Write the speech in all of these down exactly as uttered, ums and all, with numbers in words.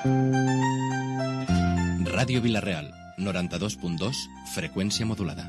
Ràdio Vila-real, noranta-dos punt dos, freqüència modulada.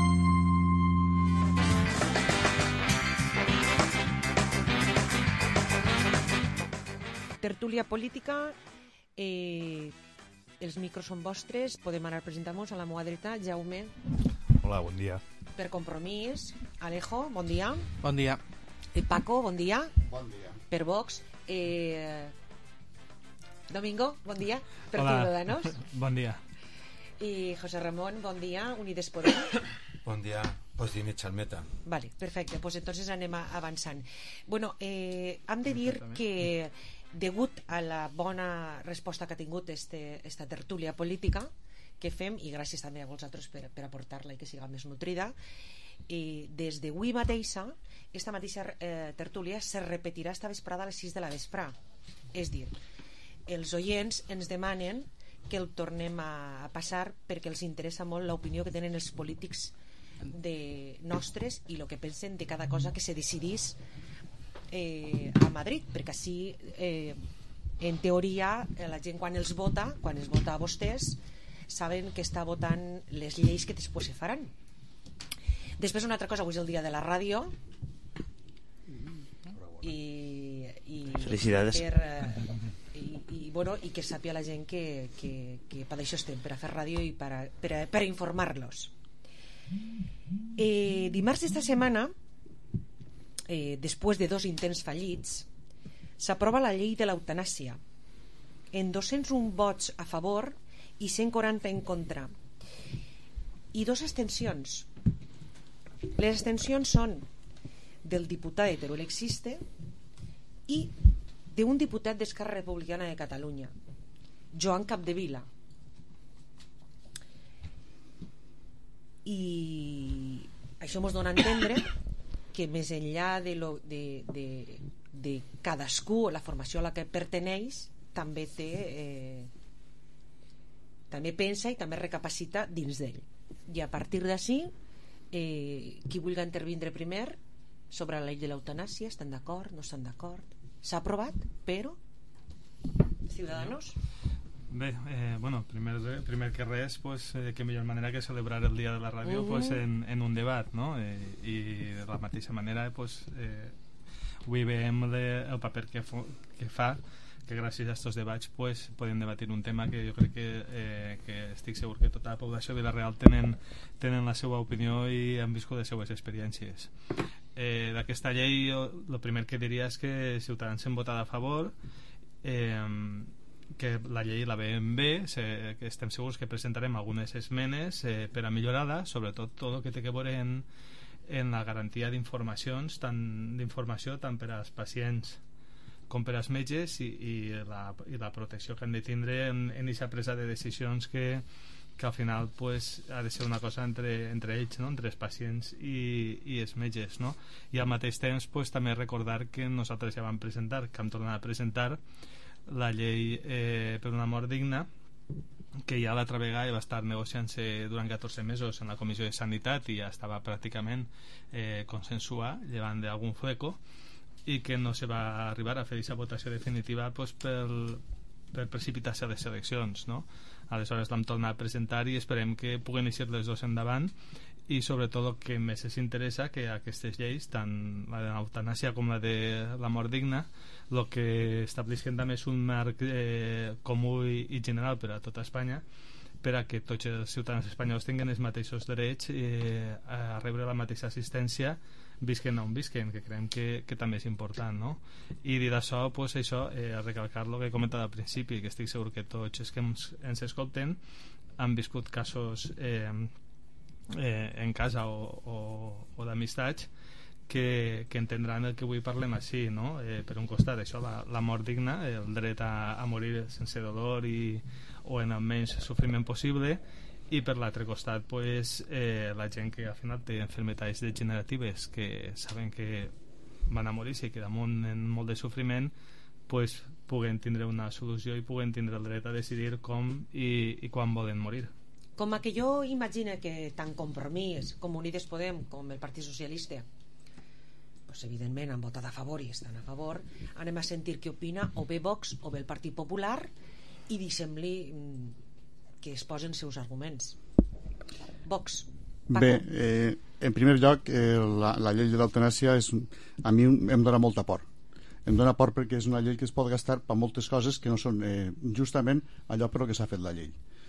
Tertúlia política, eh, els micros són vostres, podem anar a presentar-nos. A la meva dreta, Jaume. Hola, bon dia. Per Compromís, Alejo, bon dia. Bon dia. Eh, Paco, bon dia. Bon dia. Per Vox, eh, Domingo, bon dia. Per Hola. Ciudadanos. Bon dia. I José Ramón, bon dia. Unides Podem. Bon dia. Pues dime Chalmeta. Vale, perfecte. Pues entonces anem avançant. Bueno, eh, hem de dir que degut a la bona resposta que ha tingut este, esta tertúlia política que fem, i gràcies també a vosaltres per, per aportar-la i que siga més nutrida, i des d'avui mateixa esta mateixa eh, tertúlia se repetirà esta vesprada a les sis de la vesprà. És dir, els oients ens demanen que el tornem a, a passar perquè els interessa molt l'opinió que tenen els polítics de nostres i el que pensen de cada cosa que se decidís eh, a Madrid, perquè així eh, en teoria la gent quan els vota, quan es vota a vostès, saben que està votant les lleis que després se faran. Després una altra cosa, avui és el dia de la ràdio i, i felicidades per, eh, i, i, bueno, i que sàpia la gent que, que, que per això estem, per a fer ràdio i per a, per a, per a informar-los. Eh, dimarts d'esta setmana, eh, després de dos intents fallits, s'aprova la llei de l'eutanàsia en dos-cents un vots a favor i cent quaranta en contra i dos abstencions. Les abstencions són del diputat de Teruel Existe i d'un diputat d'Esquerra Republicana de Catalunya, Joan Capdevila. I això ens dona a entendre que més enllà de, lo, de, de, de cadascú, la formació a la que perteneix, també té eh, també pensa i també recapacita dins d'ell. I a partir d'ací, eh, qui vulgui intervindre primer sobre la llei de l'eutanàsia, estan d'acord, no estan d'acord? S'ha aprovat, però Ciudadanos? Bé, eh, bueno, primer, primer que res, pues, eh, que millor manera que celebrar el dia de la ràdio uh -huh. pues, en, en un debat, no? Eh, I de la mateixa manera, pues, eh, avui veiem le, el paper que, fo, que fa que gràcies a aquests debats pues, podem debatir un tema que jo crec que, eh, que estic segur que tota la població de Vila-real tenen, tenen la seva opinió i han viscut les seues experiències. Eh, d'aquesta llei, el primer que diria és que Ciutadans hem votat a favor, eh, que la llei la veiem bé, se, que estem segurs que presentarem algunes esmenes eh, per a millorar-la, sobretot tot el que té que veure en, en la garantia d'informacions, tant d'informació tant per als pacients com per als metges i, i, la, i la protecció que han de tindre en aquesta presa de decisions que, que al final pues, ha de ser una cosa entre, entre ells, no? Entre els pacients i, i els metges, no? I al mateix temps pues, també recordar que nosaltres ja vam presentar, que hem tornat a presentar la llei eh, per una mort digna, que ja l'altra vegada va estar negociant-se durant catorze mesos en la Comissió de Sanitat i ja estava pràcticament eh, consensuat, llevant d'algun fleco, i que no se va arribar a fer aquesta votació definitiva pues, per, per precipitar-se a les eleccions, no? Aleshores l'hem tornat a presentar i esperem que puguen eixir les dues endavant i sobretot el que més ens interessa que aquestes lleis, tant la de l'eutanàsia com la de la mort digna, el que estableixen també és un marc eh, comú i, i general per a tota Espanya per a que tots els ciutadans espanyols tinguin els mateixos drets eh, a rebre la mateixa assistència visquen on visquen, que creiem que, que també és important, no? I dit això, pues això eh, recalcar el que he comentat al principi, que estic segur que tots els que ens, ens escolten han viscut casos eh, eh, en casa o, o, o d'amistats que, que entendran el que avui parlem així, no? Eh, per un costat això, la, la mort digna, el dret a, a morir sense dolor i, o en el menys sofriment possible, i per l'altre costat pues, eh, la gent que al final té enfermetats degeneratives que saben que van a morir-se i que damunt en molt de sofriment pues, puguen tindre una solució i puguen tindre el dret a decidir com i, i quan volen morir. Com a que jo imagino que tant Compromís com Unides Podem com el Partit Socialista pues, evidentment han votat a favor i estan a favor, anem a sentir què opina o bé Vox o bé el Partit Popular i deixem-li que es posen seus arguments. Vox, Paco. Bé, eh, en primer lloc, eh, la, la llei de l'eutanàsia és, a mi em dona molta por. Em dona por perquè és una llei que es pot gastar per moltes coses que no són eh, justament allò per què s'ha fet la llei.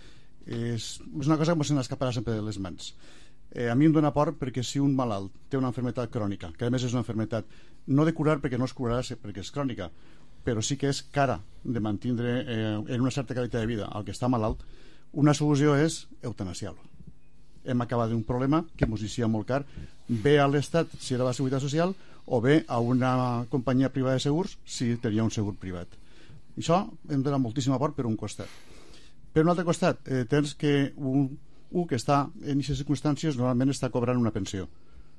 És, és una cosa que se n'escaparà sempre de les mans. Eh, a mi em dona por perquè si un malalt té una malaltia crònica, que a més és una malaltia no de curar perquè no es curarà perquè és crònica, però sí que és cara de mantindre eh, en una certa qualitat de vida al que està malalt, una solució és eutanasiar-lo. Hem acabat d'un problema que ens eixia molt car, bé a l'Estat si era la Seguretat Social o bé a una companyia privada de segurs si tenia un segur privat. Això em dona moltíssima por per un costat. Per un altre costat, eh, tens que un, un que està en aquestes circumstàncies normalment està cobrant una pensió.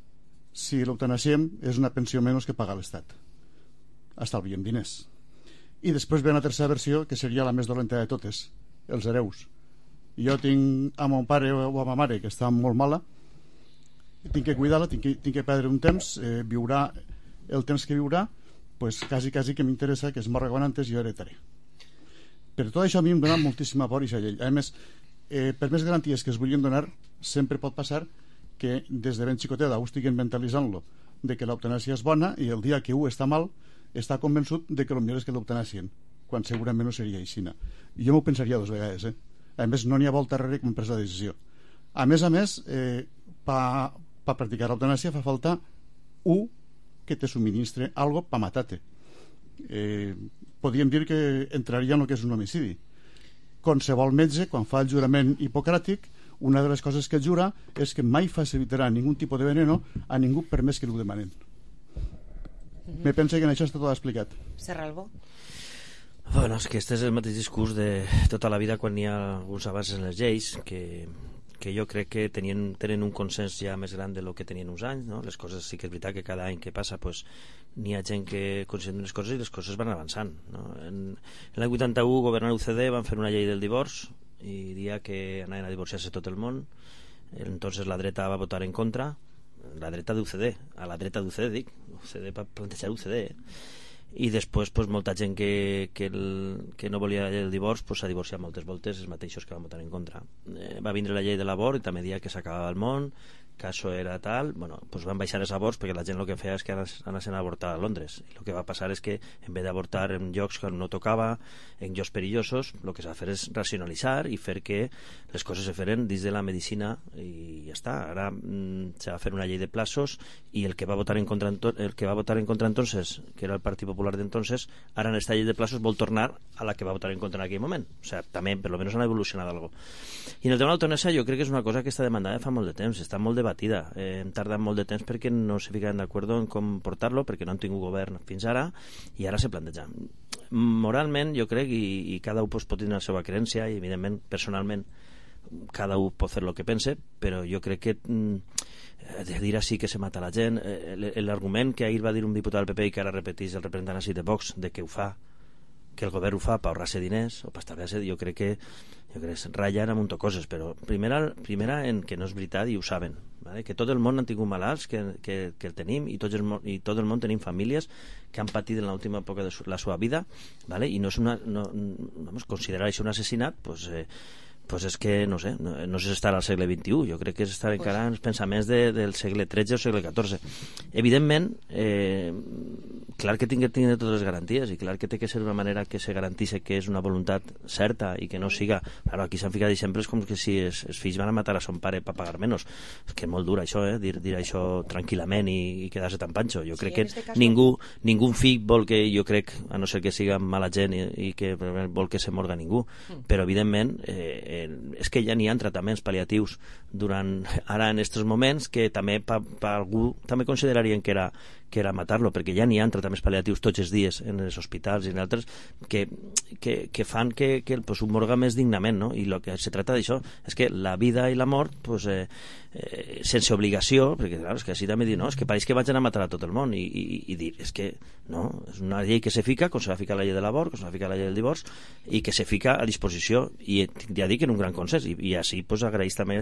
Si l'eutanasiem és una pensió menys que paga l'Estat. Estalviem diners. I després ve una tercera versió que seria la més dolenta de totes, els hereus. Jo tinc a mon pare o a ma mare que està molt mala, tinc que cuidar-la, tinc, que, tinc que perdre un temps, eh, viurà el temps que viurà, pues quasi, quasi que m'interessa que es morga quan antes jo heretaré. Per tot això a mi em dona moltíssima por aquesta llei. A més, eh, per més garanties que es vulguin donar, sempre pot passar que des de ben xicoteda ho estiguin mentalitzant-lo de que l'eutanàsia és bona i el dia que un està mal està convençut de que el millor és que l'eutanàsien, quan segurament no seria aixina. I jo m'ho pensaria dues vegades, eh? A més, no n'hi ha volta darrere com presa la decisió. A més a més, eh, per pa practicar l'eutanàsia fa falta un que te subministre algo per matar-te. Eh, podríem dir que entraria en el que és un homicidi. Qualsevol metge, quan fa el jurament hipocràtic, una de les coses que jura és que mai facilitarà ningú tipus de veneno a ningú per més que l'ho demanen. Mm-hmm. Me penso que en això està tot explicat. Serralbo? Bueno, és que este és el mateix discurs de tota la vida quan hi ha alguns avances en les lleis que, que jo crec que tenien, tenen un consens ja més gran de lo que tenien uns anys, no? Les coses sí que és veritat que cada any que passa pues, n'hi ha gent que considera unes coses i les coses van avançant, no? En, en l'any vuitanta-u governant l'U C D van fer una llei del divorç i dia que anaven a divorciar-se tot el món. Entonces la dreta va votar en contra, la dreta d'U C D, a la dreta d'U C D dic, U C D va plantejar U C D, eh? I després pues, molta gent que, que, el, que no volia el divorç pues, s'ha divorciat moltes voltes, els mateixos que van votar en contra. Eh, va vindre la llei de l'abort i també dia que s'acabava el món, que això era tal, bueno, pues van baixar els aborts perquè la gent el que feia és que anessin a avortar a Londres, i el que va passar és que en vez d'avortar en llocs que no tocava, en llocs perillosos, el que s'ha de fer és racionalitzar i fer que les coses se feren dins de la medicina i ja està. Ara mm, s'ha de fer una llei de plazos i el que va votar en contra el que va votar en contra entonces, que era el Partit Popular d'entonces, ara en esta llei de plazos vol tornar a la que va votar en contra en aquell moment. O sea, també, per lo menos han evolucionat algo. I en el tema de l'eutanàsia jo crec que és una cosa que està demandada fa molt de temps, està molt debatida, eh, hem tardat molt de temps perquè no se ficaven d'acord en com portar-lo, perquè no han tingut govern fins ara i ara se planteja. Moralment jo crec, i, i cada un pues, pot tenir la seva creencia i evidentment personalment cada un pot fer el que pense, però jo crec que mm, de dir així que se mata la gent, eh, l'argument que ahir va dir un diputat del P P i que ara repeteix el representant així de Vox, de que ho fa, que el govern ho fa per ahorrar-se diners o per estalviar-se, jo crec que jo crec que ratllen amb un to coses, però primera, primera en que no és veritat i ho saben, ¿vale? Que tot el món han tingut malalts, que, que, que el tenim i, tots el, i tot el món tenim famílies que han patit en l'última època de su, la seva vida, ¿vale? I no és una, no, vamos, considerar això un assassinat pues, eh, pues és que, no sé, no, no és estar al segle vint-i-u, jo crec que és estar encara en els pensaments de, del segle tretze o segle catorze. Evidentment, eh, clar que tingui, tingui totes les garanties i clar que té que ser una manera que se garantisse que és una voluntat certa i que no siga... Claro, aquí s'han ficat exemples com que si els, els fills van a matar a son pare per pagar menys. És que és molt dur això, eh? Dir, dir això tranquil·lament i, i quedar-se tan panxo. Jo crec sí, que este ningú, no... ningú fill vol que, jo crec, a no ser que siga mala gent i, i que vol que se morga ningú, mm. però evidentment eh, és que ja n'hi ha tractaments pal·liatius durant, ara en aquests moments que també per pa algú també considerarien que era, que era matar-lo, perquè ja n'hi ha tractaments pal·liatius tots els dies en els hospitals i en altres que, que, que fan que, que pues, un morga més dignament, no? I el que se tracta d'això és que la vida i la mort pues, eh, eh, sense obligació, perquè clar, és que així també dir, no, és que pareix que vagin a matar a tot el món i, i, i dir, és que no, és una llei que se fica, com se va ficar la llei de l'abort, com se va ficar la llei del divorç i que se fica a disposició i ja dic en un gran consens i, i així pues, agraeix també la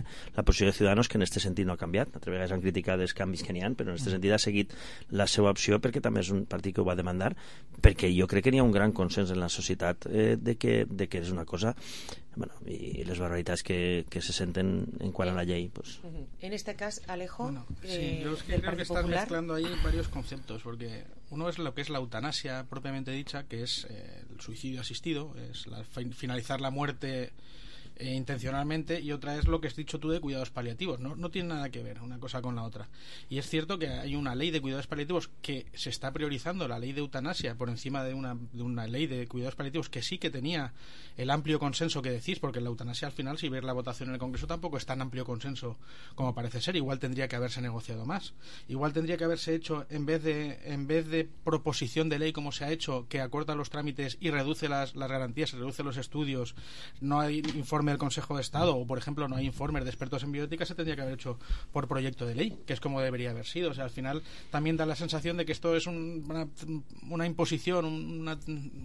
posició de Ciudadanos, que en aquest sentit no ha canviat. Altres vegades han criticat els canvis que n'hi ha, però en aquest sentit ha seguit la seva opció, perquè també és un partit que ho va demandar, perquè jo crec que n'hi ha un gran consens en la societat eh, de, que, de que és una cosa... Bueno, y las barbaridades que, que se sienten en cuanto a la ley, pues. En este caso, Alejo, bueno, eh, sí, yo es que creo que estás Popular. mezclando ahí varios conceptos, porque uno es lo que es la eutanasia propiamente dicha, que es eh, el suicidio asistido, es la, finalizar la muerte eh, intencionalmente, y otra es lo que has dicho tú de cuidados paliativos. No, no tiene nada que ver una cosa con la otra. Y es cierto que hay una ley de cuidados paliativos que se está priorizando, la ley de eutanasia, por encima de una, de una ley de cuidados paliativos que sí que tenía el amplio consenso que decís, porque la eutanasia al final, si ves la votación en el Congreso, tampoco es tan amplio consenso como parece ser. Igual tendría que haberse negociado más. Igual tendría que haberse hecho, en vez de en vez de proposición de ley como se ha hecho, que acorta los trámites y reduce las, las garantías, reduce los estudios, no hay informe del Consejo de Estado, o por ejemplo no hay informes de expertos en bioética, se tendría que haber hecho por proyecto de ley, que es como debería haber sido. O sea, al final también da la sensación de que esto es un, una, una imposición, una,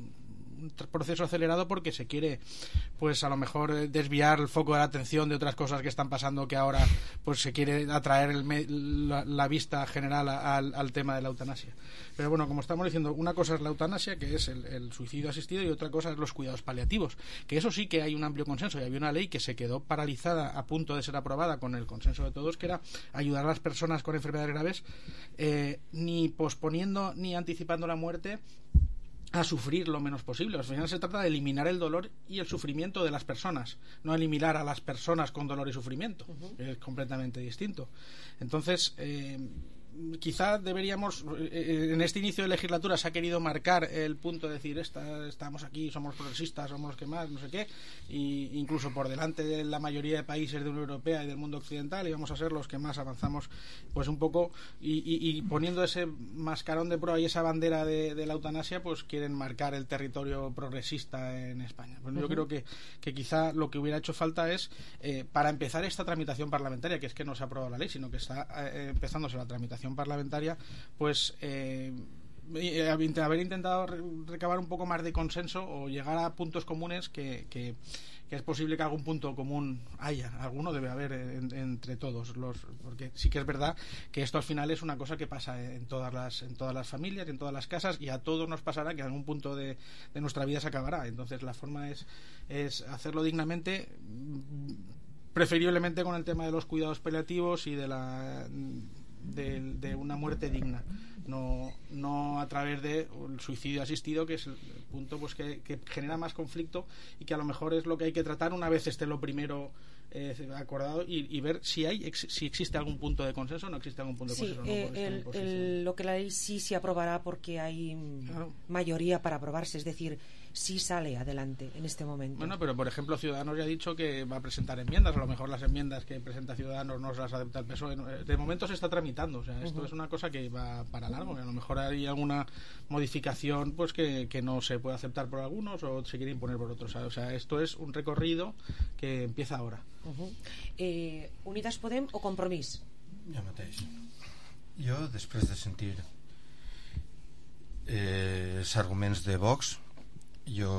un proceso acelerado, porque se quiere, pues a lo mejor desviar el foco de la atención de otras cosas que están pasando, que ahora pues se quiere atraer el, la, la vista general a, al, al tema de la eutanasia. Pero bueno, como estamos diciendo, una cosa es la eutanasia, que es el, el suicidio asistido, y otra cosa es los cuidados paliativos, que eso sí que hay un amplio consenso, y había una ley que se quedó paralizada a punto de ser aprobada con el consenso de todos, que era ayudar a las personas con enfermedades graves, eh, ni posponiendo ni anticipando la muerte, a sufrir lo menos posible. Al final se trata de eliminar el dolor y el sufrimiento de las personas, no eliminar a las personas con dolor y sufrimiento. Uh-huh. Es completamente distinto. Entonces, eh, quizá deberíamos, eh, en este inicio de legislatura se ha querido marcar el punto de decir, esta, estamos aquí, somos progresistas, somos los que más, no sé qué, y incluso por delante de la mayoría de países de la Unión Europea y del mundo occidental, y vamos a ser los que más avanzamos, pues un poco, y, y, y poniendo ese mascarón de proa y esa bandera de, de la eutanasia, pues quieren marcar el territorio progresista en España. Pues uh-huh. Yo creo que, que quizá lo que hubiera hecho falta es, eh, para empezar esta tramitación parlamentaria, que es que no se ha aprobado la ley, sino que está eh, empezándose la tramitación parlamentaria, pues eh, haber intentado recabar un poco más de consenso o llegar a puntos comunes, que, que, que es posible que algún punto común haya, alguno debe haber en, entre todos los, porque sí que es verdad que esto al final es una cosa que pasa en todas las en todas las familias, en todas las casas, y a todos nos pasará que en algún punto de, de nuestra vida se acabará. Entonces la forma es, es hacerlo dignamente, preferiblemente con el tema de los cuidados paliativos y de la De, de una muerte digna, no, no a través del suicidio asistido, que es el punto pues que, que genera más conflicto, y que a lo mejor es lo que hay que tratar una vez esté lo primero eh, acordado, y, y ver si hay ex, si existe algún punto de consenso o no existe algún punto de sí, consenso. Eh, no el, el, lo que la ley sí se aprobará porque hay claro. mayoría para aprobarse, es decir, sí sale adelante en este momento. Bueno, pero por ejemplo Ciudadanos ya ha dicho que va a presentar enmiendas, a lo mejor las enmiendas que presenta Ciudadanos no las acepta el P S O E. De momento se está tramitando, o sea, esto uh-huh. es una cosa que va para largo, que a lo mejor hay alguna modificación pues que, que no se puede aceptar por algunos o se quiere imponer por otros, o sea, esto es un recorrido que empieza ahora. Uh-huh. eh, Unidas Podem o Compromís? Jo mateix. Jo, després de sentir eh, els arguments de Vox, jo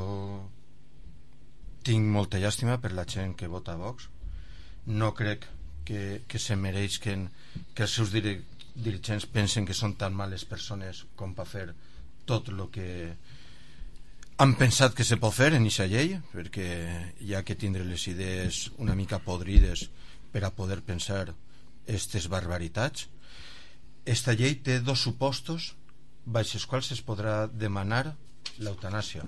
tinc molta llàstima per la gent que vota Vox. No crec que, que se mereixen que els seus dir- dirigents pensen que són tan males persones com per fer tot el que han pensat que se pot fer en aquesta llei, perquè hi ha que tindre les idees una mica podrides per a poder pensar aquestes barbaritats. Esta llei té dos supostos baix els quals es podrà demanar l'eutanàsia,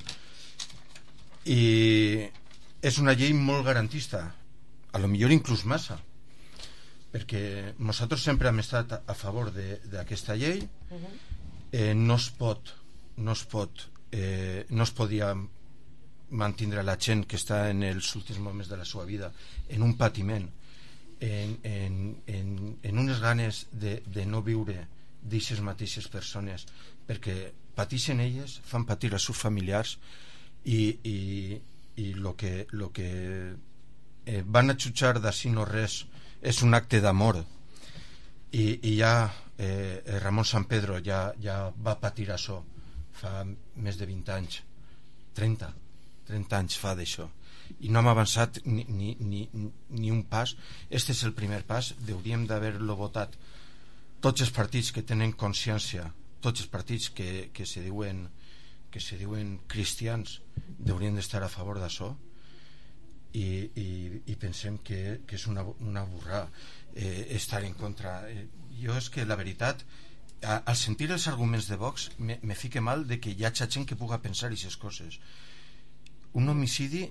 i és una llei molt garantista, a lo millor inclús massa, perquè nosaltres sempre hem estat a favor d'aquesta llei. eh, no es pot no es pot eh, no es podia mantindre la gent que està en els últims moments de la seva vida en un patiment, en, en, en, en unes ganes de, de no viure d'aixes mateixes persones, perquè pateixen elles, fan patir els seus familiars, i, i, i lo que, lo que eh, van a jutjar d'ací no res és un acte d'amor, i, i ja eh, Ramon San Pedro ja, ja va patir això fa més de vint anys, trenta, trenta anys fa d'això, i no hem avançat ni, ni, ni, ni un pas. Este és el primer pas, hauríem d'haver-lo votat tots els partits que tenen consciència, tots els partits que, que se diuen que se diuen cristians haurien d'estar a favor d'això, i, i, i pensem que, que és una, una burrada eh, estar en contra. Eh, jo és que la veritat, a, al sentir els arguments de Vox me, me fique mal de que hi ha gent que puga pensar aquestes coses. Un homicidi,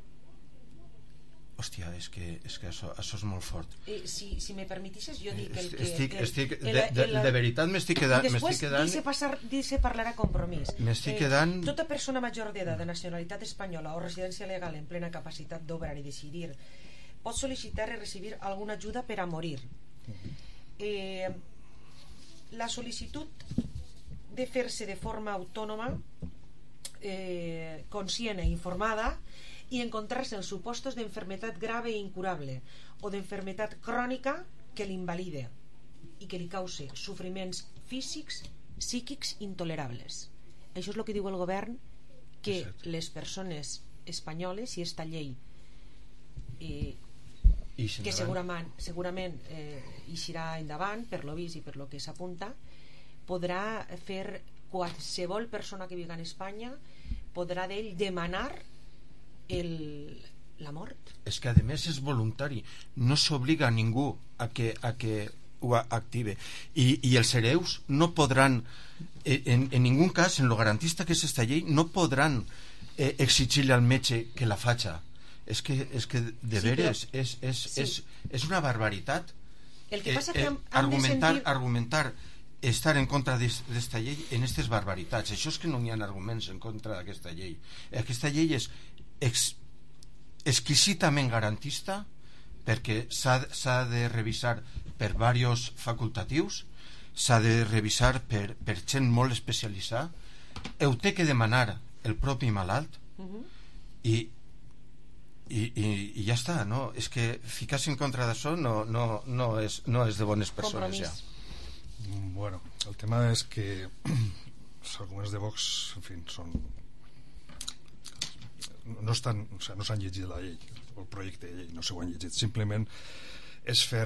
hòstia, és que, és que això, això és molt fort. Eh, si, si me permitixes, jo dic el que... Estic, el, estic, el, de, de, el, de veritat m'estic quedant... I després quedant... dice, passar, dice parlar a compromís. M'estic eh, quedant... Tota persona major d'edat de nacionalitat espanyola o residència legal en plena capacitat d'obrar i decidir pot sol·licitar i recibir alguna ajuda per a morir. Eh, la sol·licitud de fer-se de forma autònoma, eh, conscient e informada, y encontrarse en supuestos de enfermedad grave e incurable o de enfermedad crónica que l'invalide i que li cause sofriments físics, psíquics intolerables. Això és el que diu el govern, que Exacte. Les persones espanyoles, i esta llei eh, que segurament, segurament eh, eixirà endavant per lo vist i per lo que s'apunta, podrà fer qualsevol persona que viga en Espanya, podrà d'ell demanar el, la mort. És que a més és voluntari, no s'obliga a ningú a que, a que ho active, i, i els hereus no podran en, en ningú cas, en lo garantista que és esta llei, no podran eh, exigir-li al metge que la faci. És que, és que de sí, veres però... és, és, sí. és, és una barbaritat. El que passa eh, que hem, eh, hem argumentar, de sentir... argumentar estar en contra d'esta llei en aquestes barbaritats. Això és que no hi ha arguments en contra d'aquesta llei. Aquesta llei és ex, exquisitament garantista, perquè s'ha de revisar per diversos facultatius, s'ha de revisar per, per gent molt especialitzada, ho té que demanar el propi malalt, uh-huh. i, i, i, i ja està, no? És que ficar-se en contra d'això no, no, no, és, no és de bones persones. Compromís. Ja. Bueno, el tema és que els arguments de Vox, en fi, són no estan, o sea, no s'han llegit la llei, el projecte de llei, no s'ho han llegit, simplement és fer,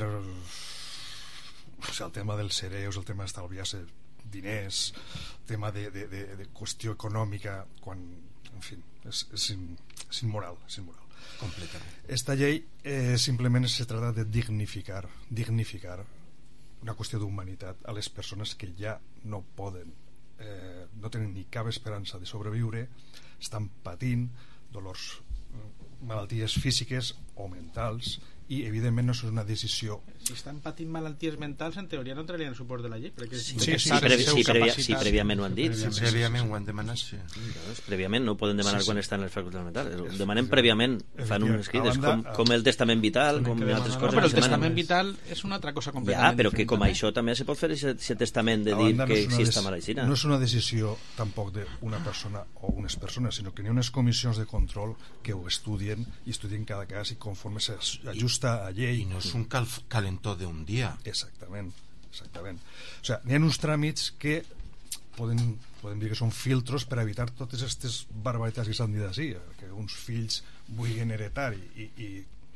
o sigui, el tema dels hereus, el tema d'estalviar-se diners, el tema de, de, de, de qüestió econòmica, quan, en fi, és, és, in, és immoral, és immoral. Completament. Esta llei eh, simplement se trata de dignificar, dignificar una qüestió d'humanitat a les persones que ja no poden, eh, no tenen ni cap esperança de sobreviure, estan patint dolors, malalties físiques o mentals, i evidentment no és una decisió. Si estan patint malalties mentals, en teoria no entrarien en suport de la llei, perquè sí, sí, sí, sí, previ, sí, prèvia, sí, prèviament ho han dit, sí, prèviament ho han demanat, sí. Doncs, prèviament no ho poden demanar sí, sí. quan estan les facultats mentals, ho demanem sí, prèviament, fan un escrit, és com, com el testament vital, com altres coses. No, però el testament vital és una altra cosa completament ja, però que com també. Això també se pot fer aquest testament de dir no que no si està mal així. No és una decisió tampoc d'una persona o unes persones, sinó que hi ha unes comissions de control que ho estudien i estudien cada cas i conforme s'ajusta a llei. I no és un cal calentó d'un dia. Exactament, exactament. O sigui, n'hi ha uns tràmits que poden, podem dir que són filtros per evitar totes aquestes barbaritats que s'han dit així, que uns fills vulguin heretar i, i,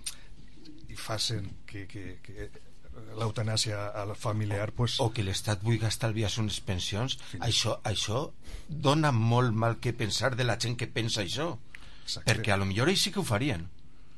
i facin que, que, que l'eutanàsia familiar pues... o que l'Estat vulgui estalviar unes pensions, això, això dona molt mal que pensar de la gent que pensa això. Exacte. Perquè a lo millor ells sí que ho farien.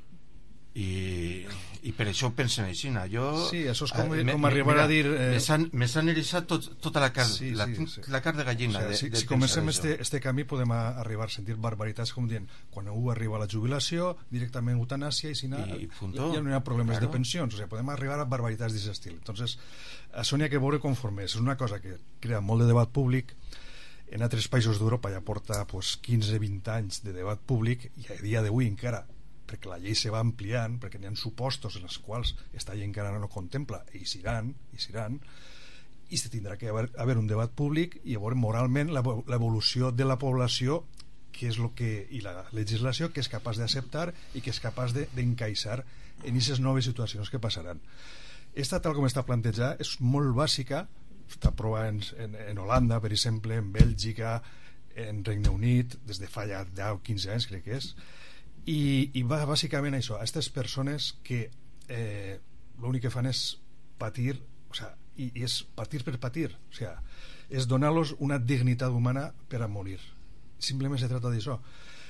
I, i per això ho pensen així. Jo, sí, això és com, eh, com arribar mira, a dir eh... me s'han eriçat tot, tota la carn sí, la, sí, sí. la carn de gallina. O sigui, de, si, de si comencem este, este camí podem arribar a sentir barbaritats com dient, quan algú arriba a la jubilació directament eutanàsia i si no, I, ja no hi ha problemes claro. de pensions, o sigui, podem arribar a barbaritats d'aquest estil. Entonces, això n'hi ha que veure conforme és una cosa que crea molt de debat públic. En altres països d'Europa ja porta pues, quinze a vint anys de debat públic i a dia d'avui encara, perquè la llei se va ampliant, perquè n'hi ha supostos en els quals esta llei encara no contempla i seran, i seran, i se tindrà que haver, haver un debat públic i veure moralment l'evolució de la població que és lo que, i la legislació que és capaç d'acceptar i que és capaç d'encaixar en aquestes noves situacions que passaran. Esta, tal com està plantejada, és molt bàsica, està provada en, en, en Holanda, per exemple, en Bèlgica, en Regne Unit des de fa ja deu o quinze anys, crec que és, i, i va bàsicament això, a aquestes persones que eh, l'únic que fan és patir, o sea, i, i és patir per patir, o sea, és donar-los una dignitat humana per a morir. Simplement se trata d'això.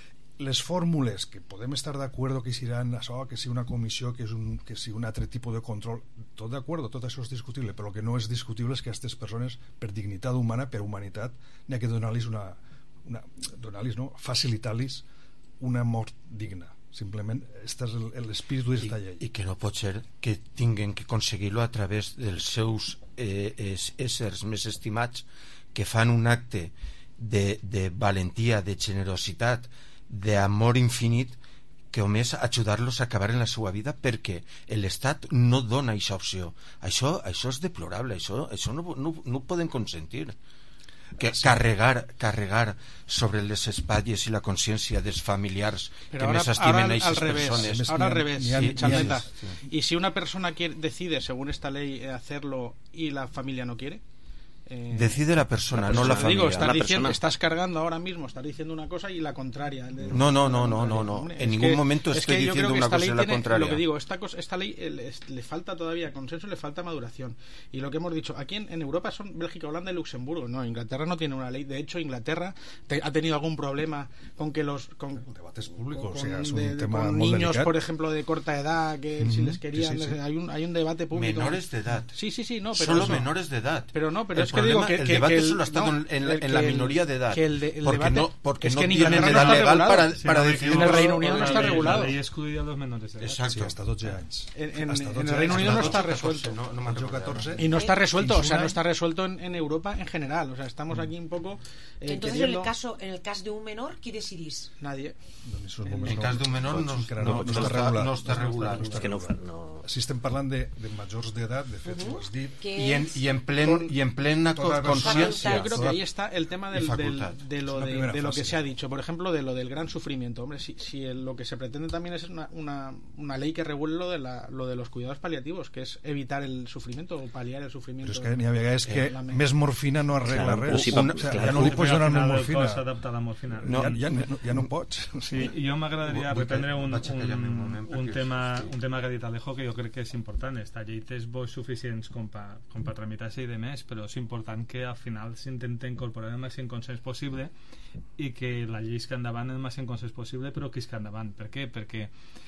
Les fórmules que podem estar d'acord que seran això, que si una comissió, que, és un, que si un altre tipus de control, tot d'acord, tot això és discutible, però el que no és discutible és que a aquestes persones, per dignitat humana, per humanitat, n'hi ha que donar-los una, una donar-los, no? facilitar-los una mort digna. Simplement, este és l'espíritu d'esta llei. I que no pot ser que tinguen que aconseguir-lo a través dels seus eh, éssers més estimats, que fan un acte de, de valentia, de generositat, d'amor infinit, que només ajudar-los a acabar en la seva vida, perquè l'Estat no dona aquesta opció. Això, això és deplorable, això, això no, no, no ho poden consentir. Que sí. carregar, carregar sobre les espatlles i la consciència dels familiars Pero que ahora, més estimen ahora, a aquestes al revés, persones. ahora al revés, Sí, sí, Charleta. sí, sí. Y si una persona quiere, decide, según esta ley, hacerlo y la familia no quiere, eh, decide la persona, la no la persona. familia. Digo, estás, La diciendo, persona. estás cargando ahora mismo, estás diciendo una cosa y la contraria. No, no, no, no, no, no. Hombre, En es ningún que- momento es estoy que yo diciendo creo que una esta cosa ley y la tiene- contraria. Lo que digo, esta, cosa, esta ley eh, le, le falta todavía consenso, le falta maduración. Y lo que hemos dicho, aquí en, en Europa son Bélgica, Holanda y Luxemburgo. No, Inglaterra no tiene una ley. De hecho, Inglaterra te- ha tenido algún problema con que los... Con, Debates públicos, con, o sea, es un de- tema con molt niños, delicat. por ejemplo, de corta edad, que si Ujú, les querían... sí, sí, sí. Hay, un, hay un debate público. Menores de edad. Sí, sí, sí, no, pero Solo eso- menores de edad. Pero no, pero el es que digo problema, que, el que- debate que el- solo ha estado no, en, la- el- en la que el- minoría de edad. que el de- el porque debate- no, porque es no que en tienen Inglaterra edad no está legal regulado. para, Sí, para no, decidir. en el Reino la Unido no ley- está regulado. La ley excluye a los menores de edad. Exacto. Sí, hasta dotze anys. En, en- Hasta en dotze el Reino anys. Unido no Hasta está dotze, resuelto. No, no me Jo acuerdo. catorze. Y no está resuelto, o sea, no Fins está resuelto en, en Europa en general. O sea, estamos aquí un poco eh, Entonces, en queriendo... el caso en el cas d'un menor, qui decidís? Nadie. En esos En moments el cas d'un menor no, encara no, no, no està està, regulat. no està regulat. És que no ho fan, no... Si estem parlant de, de majors d'edat, de fet, Uh-huh. ho has dit, Que I en, és i en, plen, i en plena Toda consciència. Yo creo que ahí está el tema del, Y del- facultad. de lo, Es una de, primera de lo fase. que se ha dicho. Por ejemplo, de lo del gran sufrimiento. Hombre, si, si el- lo que se pretende también es una, una, una ley que regule lo de, la, lo de los cuidados paliativos, que es evitar el sufrimiento o paliar el però sufrimiento. és que n'hi ha vegades que Eh, la me- més morfina no arregla Claro, res. però sí, Una- però- o sea, clar, ja no li Porque pots al donar més final el morfina. cos s'adapta a la morfina. No, ja, ja, no, ja no pots. Sí, jo m'agradaria Vull- reprendre un, vaig a callar-me un un, moment un, perquè tema, estic- un tema que ha dit Alejo que jo crec que és important. Esta llei té vots suficients com per com pa tramitar-se i de més, però és important que al final s'intenta incorporar el màxim consens possible i que la llei isca endavant el màxim consens possible, però que isca endavant. Per què? Perquè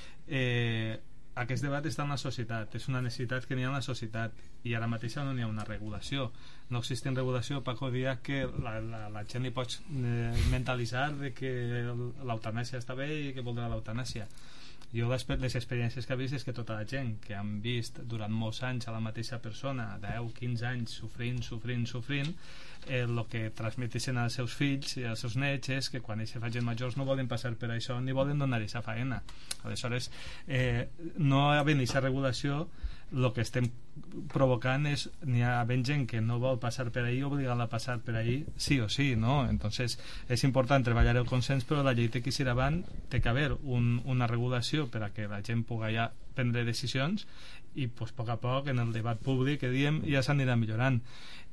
eh, aquest debat està en la societat, és una necessitat que n'hi ha en la societat i ara mateix no n'hi ha una regulació. No existint regulació, Paco dia que la, la, la gent li pots eh, mentalitzar de que l'eutanàsia està bé i que voldrà l'eutanàsia. Jo les, les experiències que he vist és que tota la gent que han vist durant molts anys a la mateixa persona, deu, quinze anys, sofrint, sofrint, sofrint, el eh, que transmeteixen als seus fills i als seus nets és que quan ells se facin majors no volen passar per això ni volen donar aquesta faena. Aleshores, eh, no havent aquesta regulació, el que estem provocant és n'hi ha ben gent que no vol passar per ahí, obligant a passar per ahí sí o sí, no? Entonces és important treballar el consens, però la llei té que ir avant, té que haver un, una regulació per a que la gent pugui ja prendre decisions i pues, a poc a poc en el debat públic que diem ja s'anirà millorant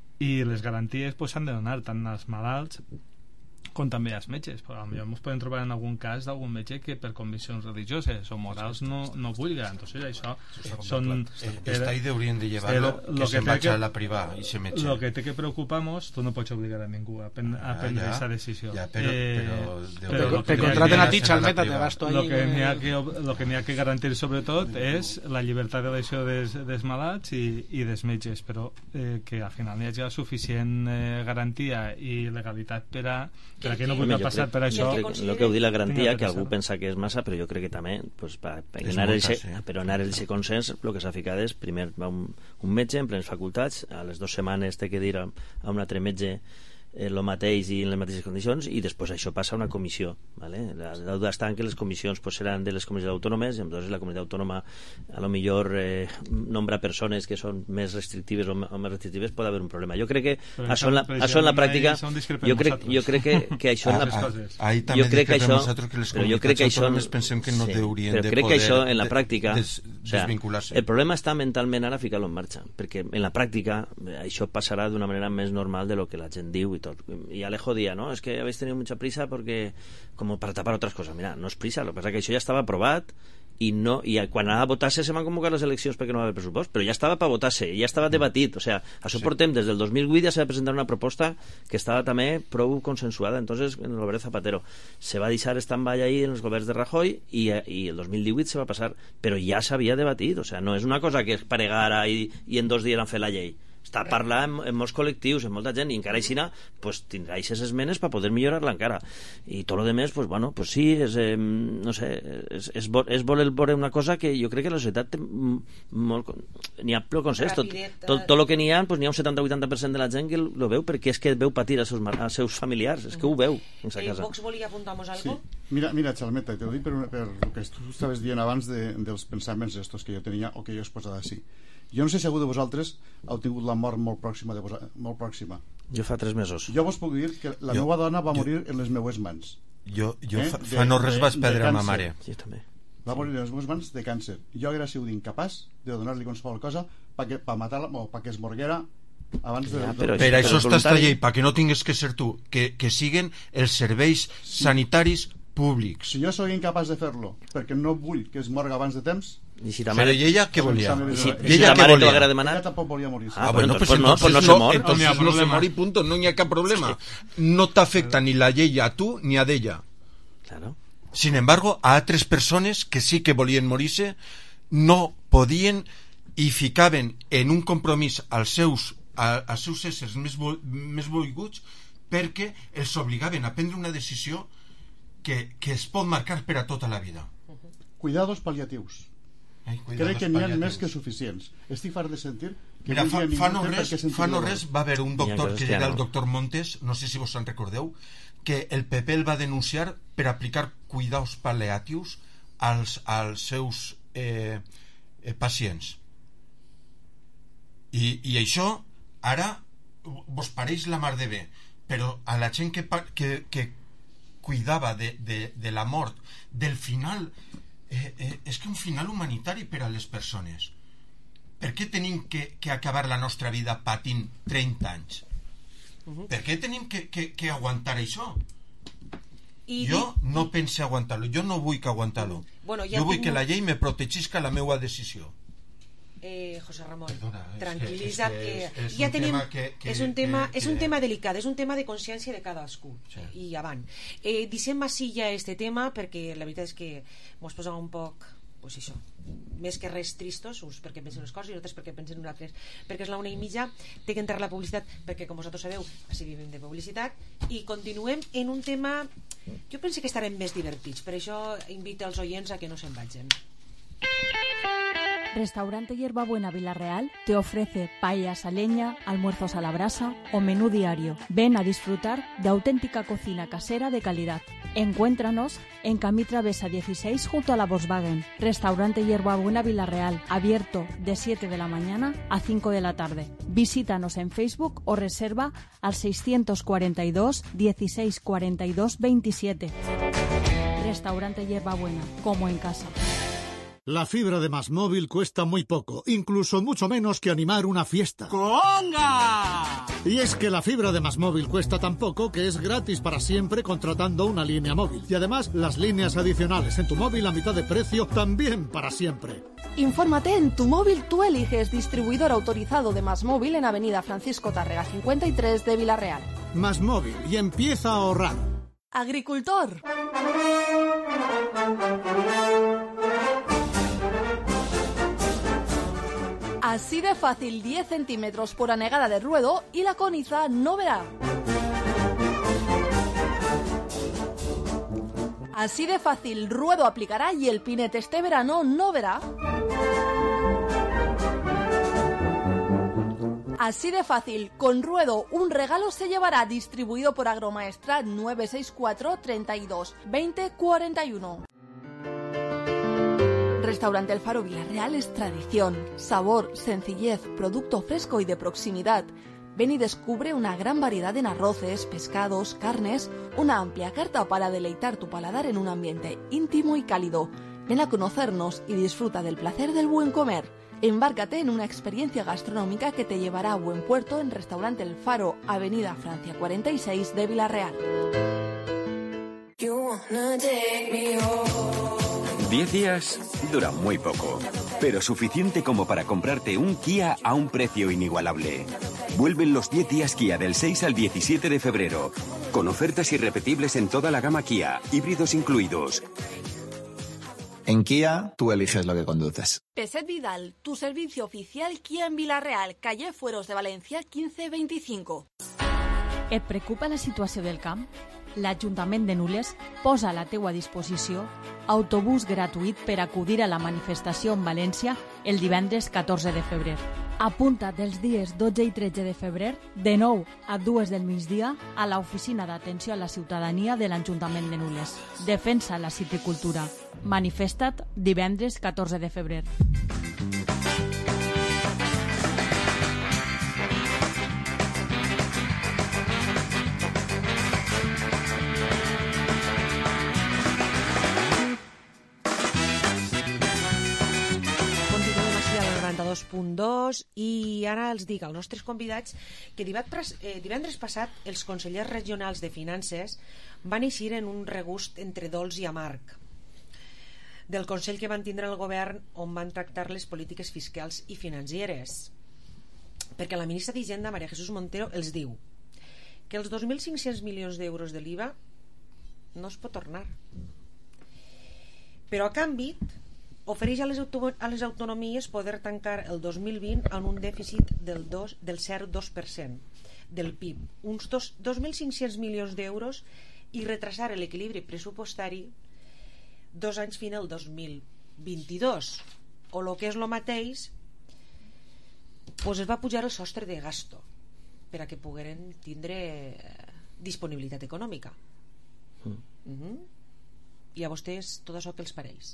i les garanties pues, s'han de donar tant als malalts com també als metges, però potser ens podem trobar en algun cas d'algun metge que per conviccions religioses o morals no, no vulga. Entonces això són... Esta idea haurien de llevar-lo el- que lo se'n té vaig que- a la privada i se metge. Lo que té que preocupar-nos, tu no pots obligar a ningú a, pen, a Ah, prendre ja. aquesta decisió. Ja, però- però- però Te- lo Te que contraten n'hi ha a ti, serà la Chalmeta, te privada. vas tú ahí. lo que n'hi ha eh, que, lo que n'hi ha que garantir sobretot és la llibertat d'elecció dels, dels malalts i, i dels metges, però eh, que al final hi hagi suficient eh, garantia i legalitat per a, per a que no Home, vulgui jo passar crec- per això. jo crec- el que heu dit, la garantia, Tinga que que algú passar. pensa que és massa, però jo crec que també pues, per, per És anar molta, eixe, sí. però anar a aquest consens el que s'ha ficat és primer va un, un metge en plenes facultats, a les dues setmanes té que dir a, a un altre metge el eh, mateix i en les mateixes condicions i després això passa a una comissió, ¿vale? La, la duda està en que les comissions pues, seran de les comunitats autònomes i entonces la comunitat autònoma a lo millor eh, nombra persones que són més restrictives o, o més restrictives pot haver un problema. Jo crec que Però això en la, això- això en la precisament pràctica ahí són discrepem jo crec, nosaltres. jo crec que, que això en la, Ah, coses. Ahí també jo crec que discrepem això, nosaltres que les però jo crec que comunitats això autònomes pensem que no sí, haurien però de crec poder que això en la de- pràctica des, o sea, desvincular-se. el problema està mentalment ara ficar-lo en marxa perquè en la pràctica eh, això passarà d'una manera més normal de lo que la gent diu i tot. tot. I Alejo dia, no? És que habéis tenido mucha prisa porque como para tapar otras cosas. Mira, no és prisa, el que passa que això ja estava aprovat i, no, i quan anava a votar-se se van convocar les eleccions perquè no va haver pressupost, però ja estava per votar-se, ja estava debatit, o sea, això sí. Portem des del dos mil vuit ja s'ha de presentar una proposta que estava també prou consensuada, entonces en el govern Zapatero se va deixar stand-by ahí en els governs de Rajoy i, i el dos mil divuit se va passar, però ja s'havia debatit, o sea, no és una cosa que es paregara i, i en dos dies han fet la llei. Està parlant en, en molts col·lectius, en molta gent, i encara així pues, tindrà aquestes esmenes per poder millorar-la encara. I tot el demés, pues, bueno, pues sí, és, eh, no sé, és, és, és voler veure una cosa que jo crec que la societat té molt... N'hi ha prou consens. Tot, tot, tot el que n'hi ha, pues, n'hi ha un setanta o vuitanta per cent de la gent que lo veu perquè és que veu patir als seus, als seus familiars, és que ho veu en sa casa. Eh, Vox volia apuntar-nos algo? Sí. Mira, mira, Xalmeta, te ho dic per, per el que tu estaves dient abans de, dels pensaments estos que jo tenia o que jo he exposat així. Jo no sé si algú de vosaltres heu tingut la mort molt pròxima de vosa, molt pròxima. Jo fa tres mesos. Jo vos puc dir que la jo, meva dona va jo, morir en les meues mans. Jo, jo eh? fa, fa no res vaig perdre a ma mare. Sí, també. Va morir en les meues mans de càncer. Jo hauria sigut incapaç de donar-li qualsevol cosa perquè, per matar-la o perquè es morguera abans de... Ja, però, per això està esta llei, perquè no tingues que ser tu, que, que siguen els serveis sanitaris públics. Si jo soc incapaç de fer-lo perquè no vull que es morga abans de temps... I si ta mare... Però ella què volia? I si, i si ta mare t'ho haguera demanat? Ella tampoc volia morir. Ah, bueno, pues, pues, entonces, no, pues no, no, entonces no, no se mor y punto, no hi ha cap problema. No t'afecta ni la llei a tu ni a d'ella. Claro. Sin embargo, a altres persones que sí que volien morir-se no podien i ficaven en un compromís als seus, a, als seus éssers més, vol, més volguts perquè els obligaven a prendre una decisió que, que es pot marcar per a tota la vida. Cuidados paliatius. Ai, crec que n'hi ha més que suficients. Estic fart de sentir que mira, fa, fa, no res, fa no res va haver un doctor que era el doctor Montes, no sé si vos en recordeu, que el P P el va denunciar per aplicar cuidados paliatius als, als seus eh, eh, pacients. I, i això ara vos pareix la mar de bé, però a la gent que, que, que cuidava de, de, de la mort, del final... Eh, eh, és que un final humanitari per a les persones. Per què tenim que, que acabar la nostra vida patint trenta anys? Uh-huh. Per què tenim que, que, que aguantar això? I jo i... no pense aguantar-lo, jo no vull que aguantar-lo. Bueno, ja jo vull tinc... que la llei me protegisca la meva decisió. Eh, José Ramón, Perdona, tranquil·litza't que, que, que és, és ja un tenim tema que, que, és un tema, que, és un tema delicat, és un tema de consciència de cadascú. Sí. I avant. Eh, deixem així ja este tema perquè la veritat és que mos posava un poc, pues això, més que res tristos, uns perquè pensen unes coses i altres perquè pensen unes altres, perquè és la una i mitja, té que entrar la publicitat perquè com vosaltres sabeu, així vivim de publicitat i continuem en un tema jo penso que estarem més divertits, per això invito als oients a que no se'n vagin. Restaurante Hierbabuena Villarreal te ofrece paellas a leña, almuerzos a la brasa o menú diario. Ven a disfrutar de auténtica cocina casera de calidad. Encuéntranos en Camí Travesa dieciséis junto a la Volkswagen. Restaurante Hierbabuena Villarreal, abierto de siete de la mañana a cinco de la tarde. Visítanos en Facebook o reserva al seiscientos cuarenta y dos dieciséis cuarenta y dos veintisiete. Restaurante Hierbabuena, como en casa. La fibra de MásMóvil cuesta muy poco, incluso mucho menos que animar una fiesta. ¡Conga! Y es que la fibra de MásMóvil cuesta tan poco que es gratis para siempre contratando una línea móvil. Y además, las líneas adicionales en tu móvil a mitad de precio también para siempre. Infórmate en Tu Móvil Tú Eliges, distribuidor autorizado de MásMóvil en Avenida Francisco Tárrega cincuenta y tres de Villarreal. MásMóvil, y empieza a ahorrar. Agricultor. Así de fácil, diez centímetros por anegada de ruedo y la coniza no verá. Así de fácil, ruedo aplicará y el pinete este verano no verá. Así de fácil, con ruedo un regalo se llevará, distribuido por Agromaestrat nueve seis cuatro, treinta y dos, veinte, cuarenta y uno. Restaurante El Faro Villarreal es tradición, sabor, sencillez, producto fresco y de proximidad. Ven y descubre una gran variedad en arroces, pescados, carnes, una amplia carta para deleitar tu paladar en un ambiente íntimo y cálido. Ven a conocernos y disfruta del placer del buen comer. Embárcate en una experiencia gastronómica que te llevará a buen puerto en Restaurante El Faro, Avenida Francia cuarenta y seis de Villarreal. Diez días dura muy poco, pero suficiente como para comprarte un Kia a un precio inigualable. Vuelven los diez días Kia del seis al diecisiete de febrero, con ofertas irrepetibles en toda la gama Kia, híbridos incluidos. En Kia, tú eliges lo que conduces. Peset Vidal, tu servicio oficial Kia en Villarreal, calle Fueros de Valencia quinze veinticinco. Et preocupa la situació del camp? L'Ajuntament de Nules posa a la teua disposició autobús gratuït per acudir a la manifestació en València el divendres catorze de febrer. Apunta't els dies dotze i tretze de febrer, de nou a dues del migdia, a l'Oficina d'Atenció a la Ciutadania de l'Ajuntament de Nules. Defensa la citricultura. Manifesta't divendres catorze de febrer. dos punt dos i ara els dic als nostres convidats que divendres passat els consellers regionals de Finances van eixir en un regust entre dolç i amarg del Consell que van tindre el govern on van tractar les polítiques fiscals i financeres, perquè la ministra d'Hisenda, María Jesús Montero, els diu que els dos mil cinc-cents milions d'euros de l'I V A no es pot tornar, però a canvi ofereix a les, a les autonomies poder tancar el dos mil vint amb un dèficit del, dos, del zero coma dos per cent del P I B, uns dos mil cinc-cents milions d'euros, i retrasar l'equilibri pressupostari dos anys fins al dos mil vint-i-dos, o el que és el mateix, pues es va pujar el sostre de gasto per a que pogueren tindre disponibilitat econòmica. Mm. Mm-hmm. I a vostès tot això què els pareix?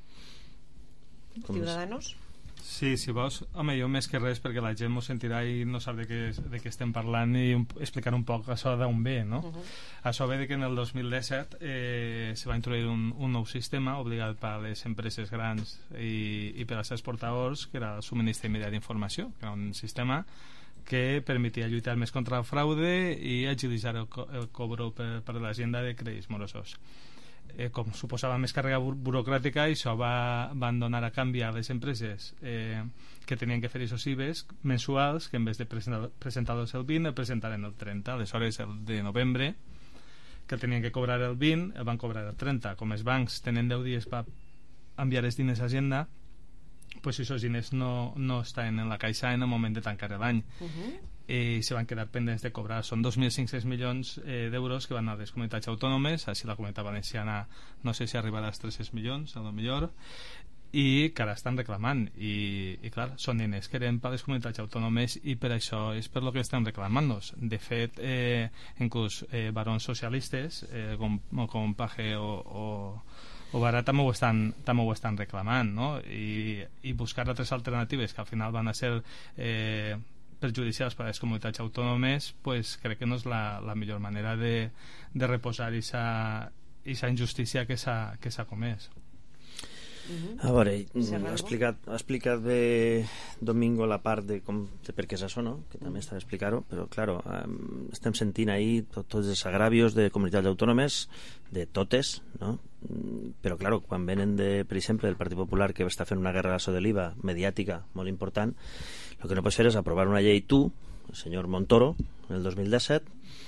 Ciudadanos? Sí, si vols, home, jo més que res perquè la gent m'ho sentirà i no sap de què, de què estem parlant i un, explicar un poc això d'on ve, no? Uh-huh. Això ve de que en el dos mil disset eh, se va introduir un, un nou sistema obligat per a les empreses grans i, i per als exportadors, que era el subministre immediat d'informació, que era un sistema que permetia lluitar més contra el fraude i agilitzar el, co el cobro per, per l'agenda de crèdits morosos. Eh, com suposava més càrrega bu burocràtica, i això va, van donar a canvi a les empreses eh, que tenien que fer aquests I V Es mensuals, que en vez de presentar-los el vint el presentaren el trenta. Aleshores, el de novembre, que tenien que cobrar el vint, el van cobrar el trenta. Com els bancs tenen deu dies per enviar els diners a agenda, pues aquests diners no, no estaven en la caixa en el moment de tancar l'any. Uh-huh. I se van quedar pendents de cobrar. Són dos mil cinc-cents milions eh, d'euros que van a les comunitats autònomes. Així la comunitat valenciana no sé si arribarà als tres-cents milions, a lo millor, i que ara estan reclamant. I, i clar, són diners que eren per les comunitats autònomes i per això és per lo que estan reclamant-nos. De fet, eh, inclús eh, barons socialistes eh, com, com Page o, o o ara també ho estan, també ho estan reclamant, no? I, i buscar altres alternatives que al final van a ser eh, perjudicials per a les comunitats autònomes, pues crec que no és la, la millor manera de, de reposar aquesta injustícia que s'ha comès. A veure, ha explicat, ha explicat bé Domingo la part de, com, de per què és això, no? Que també està d'explicar-ho, però claro, um, estem sentint ahir tot, tots els agravios de comunitats autònomes, de totes, no? Però claro, quan venen de, per exemple, del Partit Popular, que està fent una guerra de l'I V A mediàtica molt important, el que no pots fer és aprovar una llei tu, el senyor Montoro, en el dos mil disset,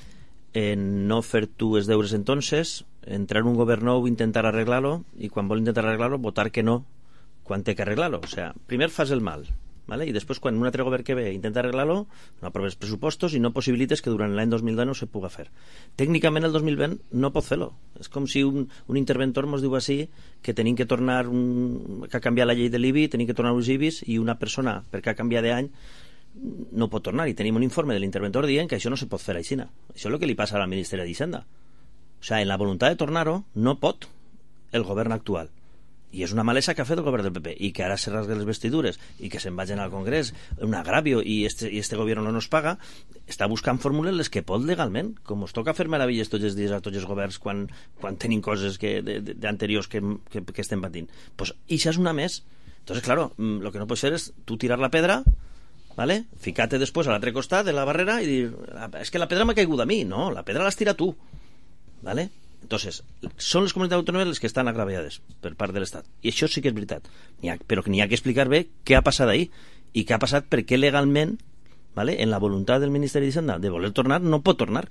en no fer tu els deures entonces, entrar en un govern nou, intentar arreglar-lo, i quan vol intentar arreglar-lo, votar que no quan té que arreglar-lo. O sea, primer fas el mal, ¿vale? I després quan un altre govern que ve intenta arreglar-lo, no aproves pressupostos i no possibilites que durant l'any dos mil deu no se puga fer. Tècnicament el dos mil vint no pot fer-lo. És com si un, un interventor ens diu així que tenim que tornar un, que ha canviat la llei de l'I B I, tenim que tornar uns I B Is, i una persona, perquè ha canviat d'any, no pot tornar, i tenim un informe de l'interventor dient que això no se pot fer així. Això és el que li passa a la Ministèria d'Hisenda. O sigui, en la voluntat de tornar-ho no pot el govern actual, i és una malesa que ha fet el govern del P P, i que ara se rasguen les vestidures i que se'n vagin al Congrés, un agravio, i este, i este govern no nos paga. Està buscant fórmules les que pot legalment, com es toca fer meravelles tots els dies a tots els governs quan, quan tenim coses que, de, de, anteriors que, que, que estem patint. Pues, i això és una més Entonces, claro, lo que no puede ser es tú tirar la pedra, ¿vale? Ficate después a l'altre costat de la barrera i dir, és que la pedra m'ha caigut a mi. No, la pedra l'has tirat tu, ¿vale? Entonces, són les comunitats autònomes les que estan agravellades per part de l'Estat. I això sí que és veritat. N'hi ha, però n'hi ha que explicar bé què ha passat ahí i què ha passat perquè legalment, ¿vale? En la voluntat del Ministeri d'Hisenda de voler tornar, no pot tornar.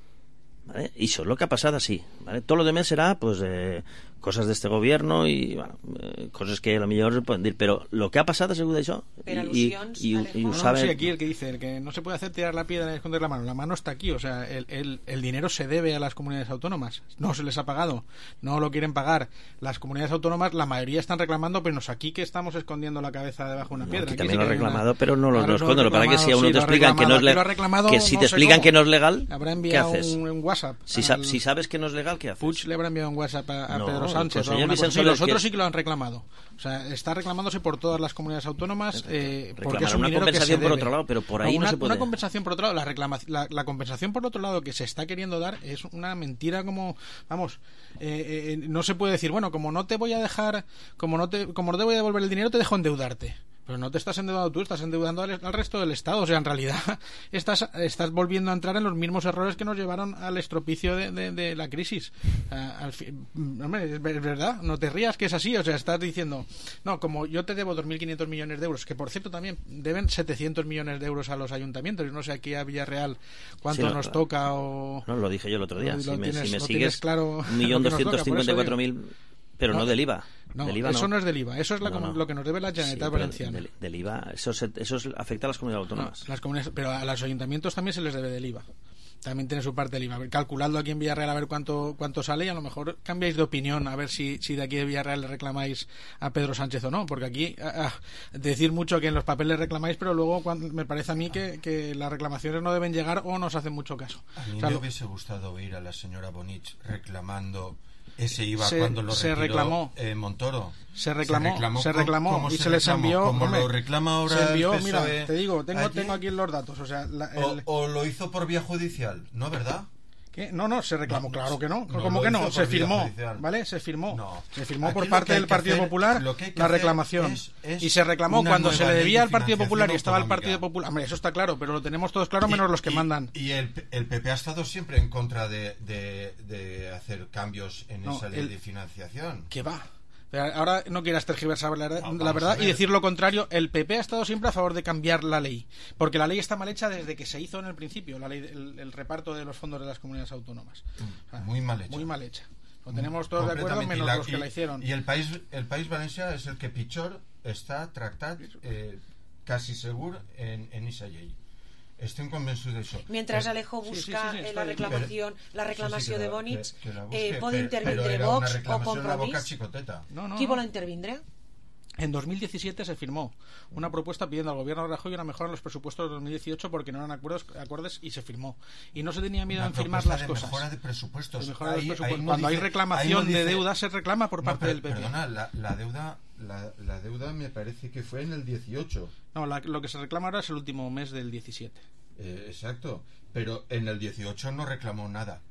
¿Vale? Y eso es lo que ha pasado así, ¿vale? Todo lo demás será pues eh, cosas de este gobierno y bueno, eh, cosas que a lo mejor se pueden decir, pero lo que ha pasado según eso y, y, y, y no, sabe... no, sí, aquí el que dice el que no se puede hacer tirar la piedra y esconder la mano, la mano está aquí, o sea, el, el, el dinero se debe a las comunidades autónomas, no se les ha pagado, no lo quieren pagar, las comunidades autónomas la mayoría están reclamando, pero no es aquí que estamos escondiendo la cabeza debajo de una no, piedra. Aquí aquí también sí lo ha reclamado, una... pero no lo, claro, lo esconde, lo para que si a uno sí, te explican que no es legal, que si no te sé explican cómo. que no es legal, habrá ¿qué haces? Un, un WhatsApp si, sa si sabes que no es legal, ¿qué haces? Puig le habrá enviado un WhatsApp a, a no, Pedro Sánchez o alguna cosa así. Los otros que... sí que lo han reclamado. O sea, está reclamándose por todas las comunidades autónomas eh, porque es un una compensación que se por otro lado, pero por ahí una, no se puede. Una compensación por otro lado, la, reclama, la, la compensación por otro lado que se está queriendo dar es una mentira como, vamos, eh, eh, no se puede decir, bueno, como no te voy a dejar, como no te, como no te voy a devolver el dinero, te dejo endeudarte. Pero no te estás endeudando tú, estás endeudando al, al resto del Estado. O sea, en realidad estás, estás volviendo a entrar en los mismos errores que nos llevaron al estropicio de, de, de la crisis. Uh, al fin, hombre, es verdad, no te rías que es así. O sea, estás diciendo, no, como yo te debo dos mil quinientos millones de euros, que por cierto también deben setecientos millones de euros a los ayuntamientos. Yo no sé aquí a Villarreal cuánto sí, no, nos toca o... No, lo dije yo el otro día. Si me, tienes, si me no sigues, claro un millón doscientos cincuenta y cuatro mil... Pero no, no del I V A. No, del I V A eso no. no es del I V A. Eso es la, no, no. lo que nos debe la Generalitat sí, Valenciana. Del, del I V A, eso, se, eso afecta a las comunidades autónomas. No, las comunidades, pero a los ayuntamientos también se les debe del I V A. También tiene su parte del I V A. Calculadlo aquí en Villarreal a ver cuánto cuánto sale y a lo mejor cambiáis de opinión a ver si, si de aquí de Villarreal le reclamáis a Pedro Sánchez o no. Porque aquí ah, decir mucho que en los papeles reclamáis, pero luego cuando, me parece a mí que, que las reclamaciones no deben llegar o nos hacen mucho caso. A mí o sea, me hubiese gustado oír a la señora Bonich reclamando ese I V A se, cuando lo se retiró reclamó eh, Montoro. Se reclamó, se reclamó, se reclamó y se, se les reclamó, envió. Como hombre, lo reclama ahora se envió, el P S O E mira, te digo, tengo, allí, tengo aquí los datos. O sea, la, el... o, o lo hizo por vía judicial, ¿no, verdad? ¿Qué? No, no, se reclamó, no, claro que no. no ¿Cómo que no? Se firmó, ¿vale? Se firmó. No. Se firmó por parte del Partido Popular la reclamación. Es, es y se reclamó cuando se le debía al Partido Popular y estaba el Partido Popular. Hombre, eso está claro, pero lo tenemos todos claro menos y, los que y, mandan. Y el, el P P ha estado siempre en contra de, de, de hacer cambios en no, esa ley el, de financiación. ¿Qué va? Ahora no quieras tergiversar la, la verdad y decir lo contrario. El P P ha estado siempre a favor de cambiar la ley, porque la ley está mal hecha desde que se hizo en el principio, la ley, el, el reparto de los fondos de las comunidades autónomas. O sea, muy mal hecha. Muy mal hecha. Lo tenemos todos de acuerdo, menos la, los que y, la hicieron. Y el país, el país Valencia es el que pitjor está tractat eh, casi seguro en, en esa ley. Estoy convencido de eso. Mientras eh, Alejo busca sí, sí, sí, la reclamación, pero, la reclamació sí, sí, de Bonich, que, que busque, eh, pot intervindre Vox o Compromís. No, no, Qui no. vol intervindre? En dos mil diecisiete se firmó una propuesta pidiendo al gobierno de Rajoy una mejora en los presupuestos de dos mil dieciocho porque no eran acuerdos, acordes y se firmó. Y no se tenía miedo una en firmar las de cosas. Mejora de presupuestos. De mejora de ahí, presupuestos. Ahí no Cuando dice, hay reclamación no dice, de deuda se reclama por parte no, del P P. Perdona, la, la deuda la, la deuda me parece que fue en el dieciocho. No, la, lo que se reclama ahora es el último mes del diecisiete. Eh, exacto, pero en el dieciocho no reclamó nada.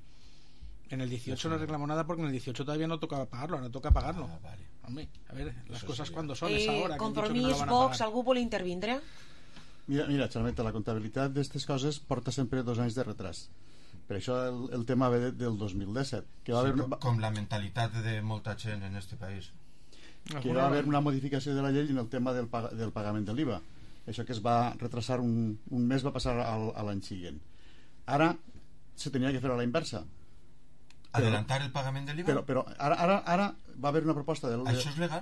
En el dieciocho no reclamó nada porque en el dieciocho todavía no tocaba pagarlo, ahora toca pagarlo. Ah, vale. Hombre, a ver, las Eso cosas sí. cuando son, Eh, es ahora. Compromís, que no Vox, algú vol intervindre? Mira, mira Xalmeta, la comptabilitat d'aquestes coses porta sempre dos anys de retras. Per això el, el tema ve del dos mil disset. Que va sí, haver una... Com la mentalitat de molta gent en este país. Que va haver una modificació de la llei en el tema del, pag del pagament de l'I V A. Això que es va retrasar un, un mes va passar al, a l'any següent. Ara se tenia que fer a la inversa. Però, adelantar el pagament de l'I V A? Però, però ara, ara, ara va haver una proposta del... Això és legal?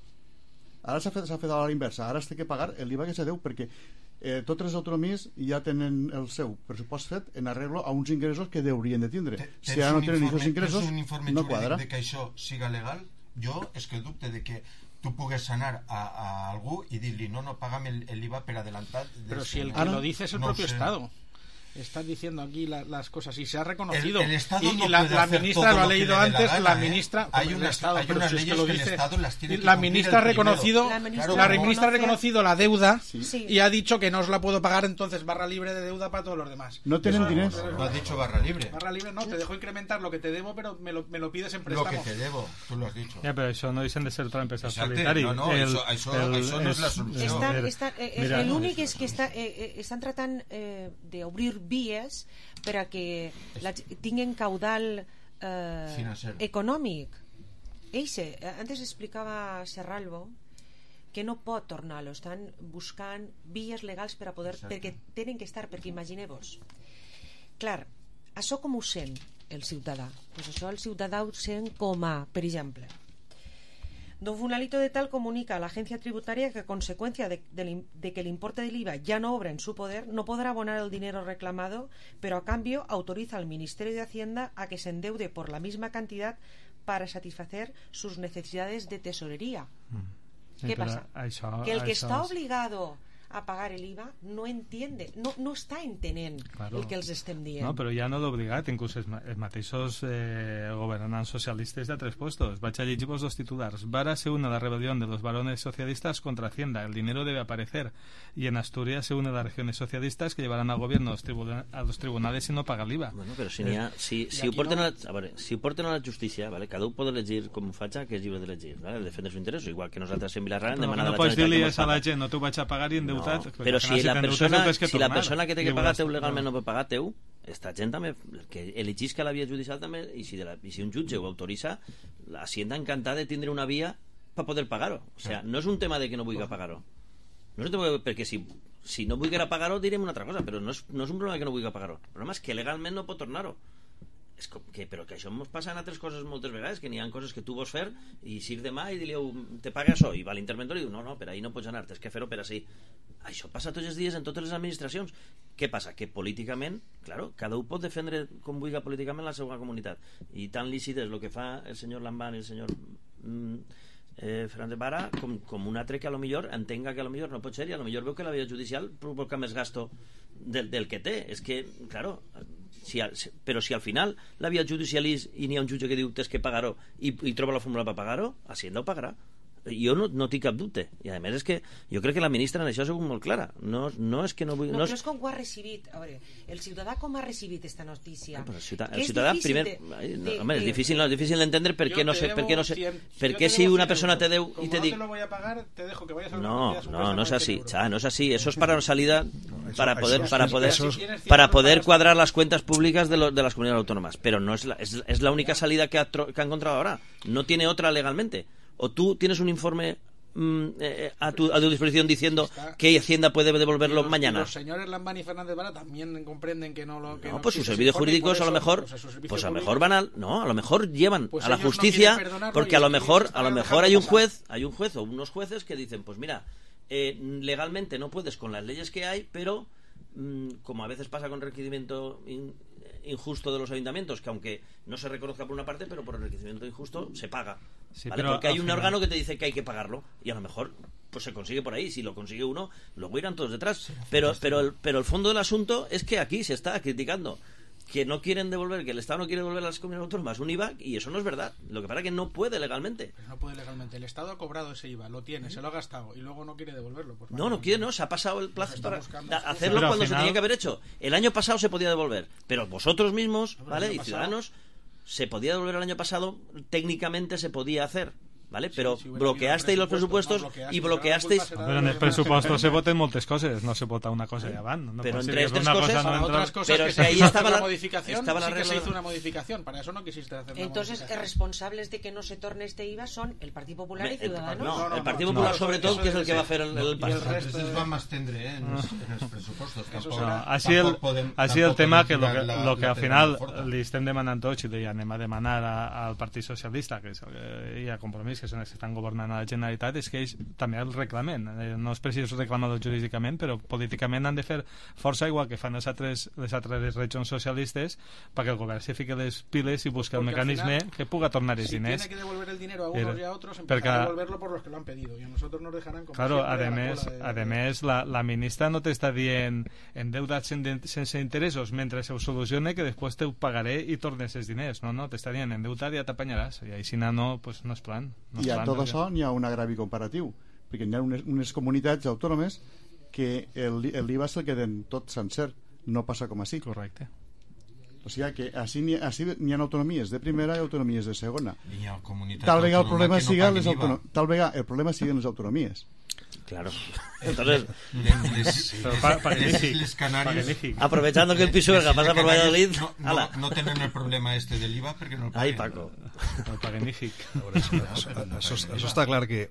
Ara s'ha fet, fet a la inversa. Ara es té que pagar l'I V A que se deu perquè eh, totes les autonomies ja tenen el seu pressupost fet en arreglo a uns ingressos que deurien de tindre. Si ara no tenen aquests ingressos, no quadra. De que això siga legal? Jo és que dubte de que tu pugues anar a, a algú i dir-li no, no, paga'm el, el I V A per adelantat. Pero si el que lo dice es el no propio sé. Estado. estás diciendo aquí la, las cosas y se ha reconocido. El, el Estado y, no y la, puede la hacer ministra todo lo ha lo que leído le dé la antes, gana, la ¿eh? ministra, Hay el unas, Estado, hay pero unas si es leyes que lo que dice, el Estado las tiene que la cumplir ministra ha el primero. reconocido, la ministra, la claro, ministra ha reconoce... reconocido la deuda sí. y ha dicho que no os la puedo pagar, entonces barra libre de deuda para todos los demás. No tienen dinero. No, no has dicho barra libre. Barra libre no, te dejo incrementar lo que te debo, pero me lo, me lo pides en Lo préstamo. que te debo, tú lo has dicho. Ja, però això no deixen de ser trampes al Exacte, solitari. no, no, el, això, això, el, això no és la solució. Estan, estan, eh, Mira, l'únic és que està, eh, estan tratant eh, d'obrir vies per a que la, tinguin caudal eh, econòmic. Eixe, antes explicava Serralvo que no pot tornar-lo, estan buscant vies legals per a poder, Exacte. perquè tenen que estar, perquè imagineu-vos, clar, això com ho sent el ciutadà? Pues això el ciutadà ho sent com a, per exemple, don Fulanito de Tal comunica a la agencia tributaria que a consecuencia de, de, de que el importe del I V A ya no obra en su poder, no podrá abonar el dinero reclamado, pero a cambio autoriza al Ministerio de Hacienda a que se endeude por la misma cantidad para satisfacer sus necesidades de tesorería. Mm. Sí, ¿qué pasa? Això, que el que això està és... obligado a pagar el I V A no entiende, no, no està entenent claro. el que els estem dient. No, però ja no l'obligat, inclús els, els mateixos eh, governants socialistes de tres puestos. Vaig a llegir los titulars. Vara se une a la rebelión de los varones socialistas contra Hacienda. El dinero debe aparecer. Y en Asturias se une a las regiones socialistas que llevarán al gobierno a los, tribuna a los tribunales si no paga l'I V A. Bueno, però si, ha, si, si, ho porten no... a la, a veure, si ho porten a la justícia, vale? Cada un pot elegir com ho faig, que és lliure d'elegir, vale? Defendre els interessos, igual que nosaltres en Vilarreal hem demanat no a la Generalitat. No pots dir-li a la gent, no t'ho vaig a pagar i endeutat. No, però si la persona, que si la persona que té que pagar teu legalment no pot pagar teu, esta gent també, que elegisca la via judicial també, i si, de la, i si un jutge ho autoritza, la Hacienda encantada de tindre una via per poder pagar-ho. O sigui, no és un tema de que no vulgui pagar-ho. No és un tema de, perquè si, si no vulguera pagar-ho direm una altra cosa, però no és, no és un problema que no vulgui pagar-ho. El problema és que legalment no pot tornar-ho. És que, però que això ens passa en altres coses moltes vegades, que n'hi ha coses que tu vols fer i si demà i diu, te paga això, i va l'interventor i diu, no, no, per ahí no pots anar, tens que fer-ho per així. Això passa tots els dies en totes les administracions. Què passa? Que políticament, claro, cada un pot defendre com vulgui políticament la seva comunitat, i tan lícit és el que fa el senyor Lambán i el senyor mm, eh, Fernández Vara com, com un altre que a lo millor entenga que a lo millor no pot ser i a lo millor veu que la via judicial provoca més gasto del, del que té. És que, claro, si, però si al final la via judicial és i n'hi ha un jutge que diu tens que pagar-ho i, i troba la fórmula per pagar-ho, Hacienda ho pagarà. Jo no, no tinc cap dubte, i a més és que jo crec que la ministra en això ha sigut molt clara, no, no és que no vull... No, no però és com ho ha recibit, a veure, el ciutadà com ha recibit esta notícia? Ah, però el ciutadà, el ciutadà primer... De, no, de, home, de, és difícil, no, és difícil d'entendre per què no sé, per què no sé, per què si una persona te deu i te dic... Como no te lo voy a pagar, te dejo que vayas a no, no, no es así, cha, no es así, eso es para una salida para poder para poder para poder cuadrar las cuentas públicas de, lo, de las comunidades autónomas, pero no es la, es, es la única salida que ha, que ha encontrado ahora, no tiene otra legalmente. O tú tienes un informe Eh, a, tu, a tu disposición diciendo está, que Hacienda puede devolverlo los, mañana. Los señores Lambán y Fernández Vara también comprenden que no lo que no, no pues sus servicios jurídicos a lo mejor pues, pues a lo mejor van al no, a lo mejor llevan pues a la justicia no porque a lo mejor a lo mejor hay un juez, hay un juez o unos jueces que dicen, pues mira, eh, legalmente no puedes con las leyes que hay, pero mmm, como a veces pasa con requerimiento in, injusto de los ayuntamientos, que aunque no se reconozca por una parte, pero por el enriquecimiento injusto se paga, sí, ¿vale? Porque hay un final... órgano que te dice que hay que pagarlo y a lo mejor pues se consigue por ahí, si lo consigue uno luego irán todos detrás, sí, pero, pero, el, pero el fondo del asunto es que aquí se está criticando que no quieren devolver, que el Estado no quiere devolver a las comunidades autónomas un I V A, y eso no es verdad. Lo que pasa es que no puede legalmente. Pero no puede legalmente. El Estado ha cobrado ese I V A, lo tiene, se lo ha gastado y luego no quiere devolverlo. Pues no, no quiere, no, se ha pasado el plazo para hacerlo cuando final... se tenía que haber hecho. El año pasado se podía devolver, pero vosotros mismos, no, ¿vale? Y Ciudadanos, se podía devolver el año pasado, técnicamente se podía hacer. ¿Vale? Pero sí, si bloqueasteis los presupuestos no, bloqueaste, y bloqueasteis... Pero en el presupuesto se voten moltes coses, no se vota una cosa y avant. No pero entre estas cosas, cosa no otras cosas pero que que ahí estaba la modificación, estaba la sí regla... que se hizo una modificación, para eso no quisiste hacer una Entonces, los responsables de que no se torne este I V A son el Partido Popular Me, y Ciudadanos. El, no, no, no, el Partido Popular no, sobre todo, que es el que va a hacer el, el paso. El resto es más tendre, ¿eh? En los, en los presupuestos. Tampoc, no, así el, podem, así el tema que lo que, la, lo que al final li estem demanant tots i li anem a demanar al Partit Socialista, que és el, hi ha compromís que són els que estan governant a la Generalitat, és que ells també el reclamen. Eh, no és precís reclamar-lo jurídicament, però políticament han de fer força, igual que fan les altres, les altres regions socialistes, perquè el govern se fique les piles i busque el mecanisme final, que puga tornar els si diners. Si tiene que devolver el dinero a unos y a otros, empezará perquè, a devolverlo por los que lo han pedido, y a nosotros nos dejarán como claro, siempre ademés, la cola de... ademés la, la ministra no t'està dient endeutat sense interessos mentre se ho solucione, que després te ho pagaré i tornes els diners. No, no, t'està dient endeutat i ja t'apanyaràs. I així no, pues, no és plan. No I és a plan, tot no, això n'hi ha un agravi comparatiu, perquè n'hi ha unes, unes comunitats autònomes que l'I V A se'l queden tot sencer, no passa com així. Correcte. O sigui que així n'hi ha, ha autonomies de primera i autonomies de segona. Hi ha comunitats tal vegada el problema no siga les autono... tal vegada el problema siguen les autonomies. Claro. Entonces, les, les, pa, pa, les, les Canarias, aprovechando que el Pisuerga pasa por Valladolid, no, no, no tenen el problema este del I V A perquè no el paguen. Ai, Paco. El paguen IFIC. Això, això, això està clar que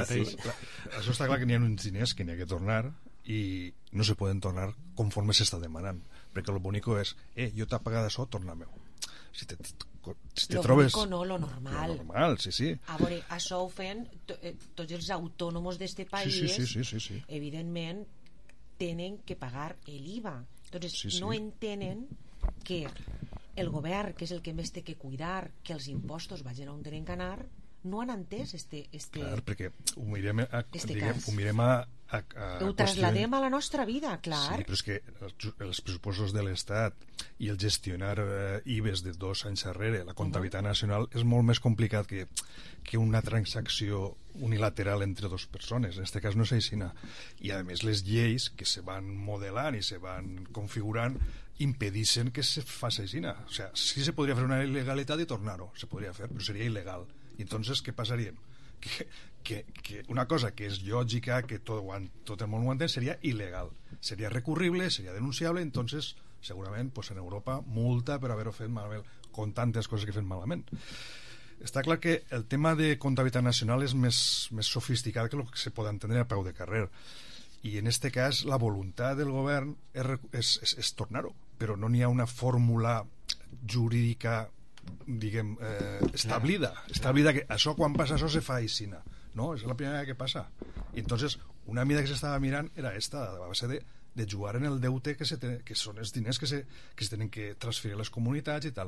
això està clar que n'hi ha uns diners que n'hi ha que tornar i no se poden tornar conforme s'està demanant, perquè lo bonico és, eh, jo t'ha pagat això, torna-m'ho. Si te, si te lo trobes... bonico no, lo normal. Lo normal, sí, sí. A veure, això ho fan to, eh, tots els autònoms d'este país, sí, sí, sí, sí, sí. evidentment tenen que pagar l'I V A. Entonces, sí, sí. no entenen que el govern, que és el que més té que cuidar que els impostos vagin on tenen que anar, no han entès este, este, clar, perquè ho mirem a, este diguem, cas. Ho mirem a, a, a ho trasladem a la nostra vida, clar. Sí, però és que els, els pressupostos de l'Estat i el gestionar eh, I V Es de dos anys darrere, la comptabilitat uh -huh. nacional, és molt més complicat que, que una transacció unilateral entre dues persones. En aquest cas no és així. I a més les lleis que se van modelant i se van configurant impedixen que se faci així. O sigui, sí se podria fer una il·legalitat i tornar-ho, se podria fer, però seria il·legal. I entonces què passaria? Que, que, que una cosa que és lògica, que tot, tot el món ho entén, seria il·legal, seria recurrible, seria denunciable. Entonces segurament pues, en Europa multa per haver-ho fet malament, com tantes coses que fem malament. Està clar que el tema de comptabilitat nacional és més, més sofisticat que el que se pot entendre a peu de carrer, i en aquest cas la voluntat del govern és, és, és, és tornar-ho, però no n'hi ha una fórmula jurídica, diguem, eh, establida, establida que això, quan passa això se fa així, no? És la primera que passa. I entonces una mida que s'estava mirant era esta, a base de, de jugar en el deute que, se ten, que són els diners que se, que se tenen que transferir a les comunitats i tal.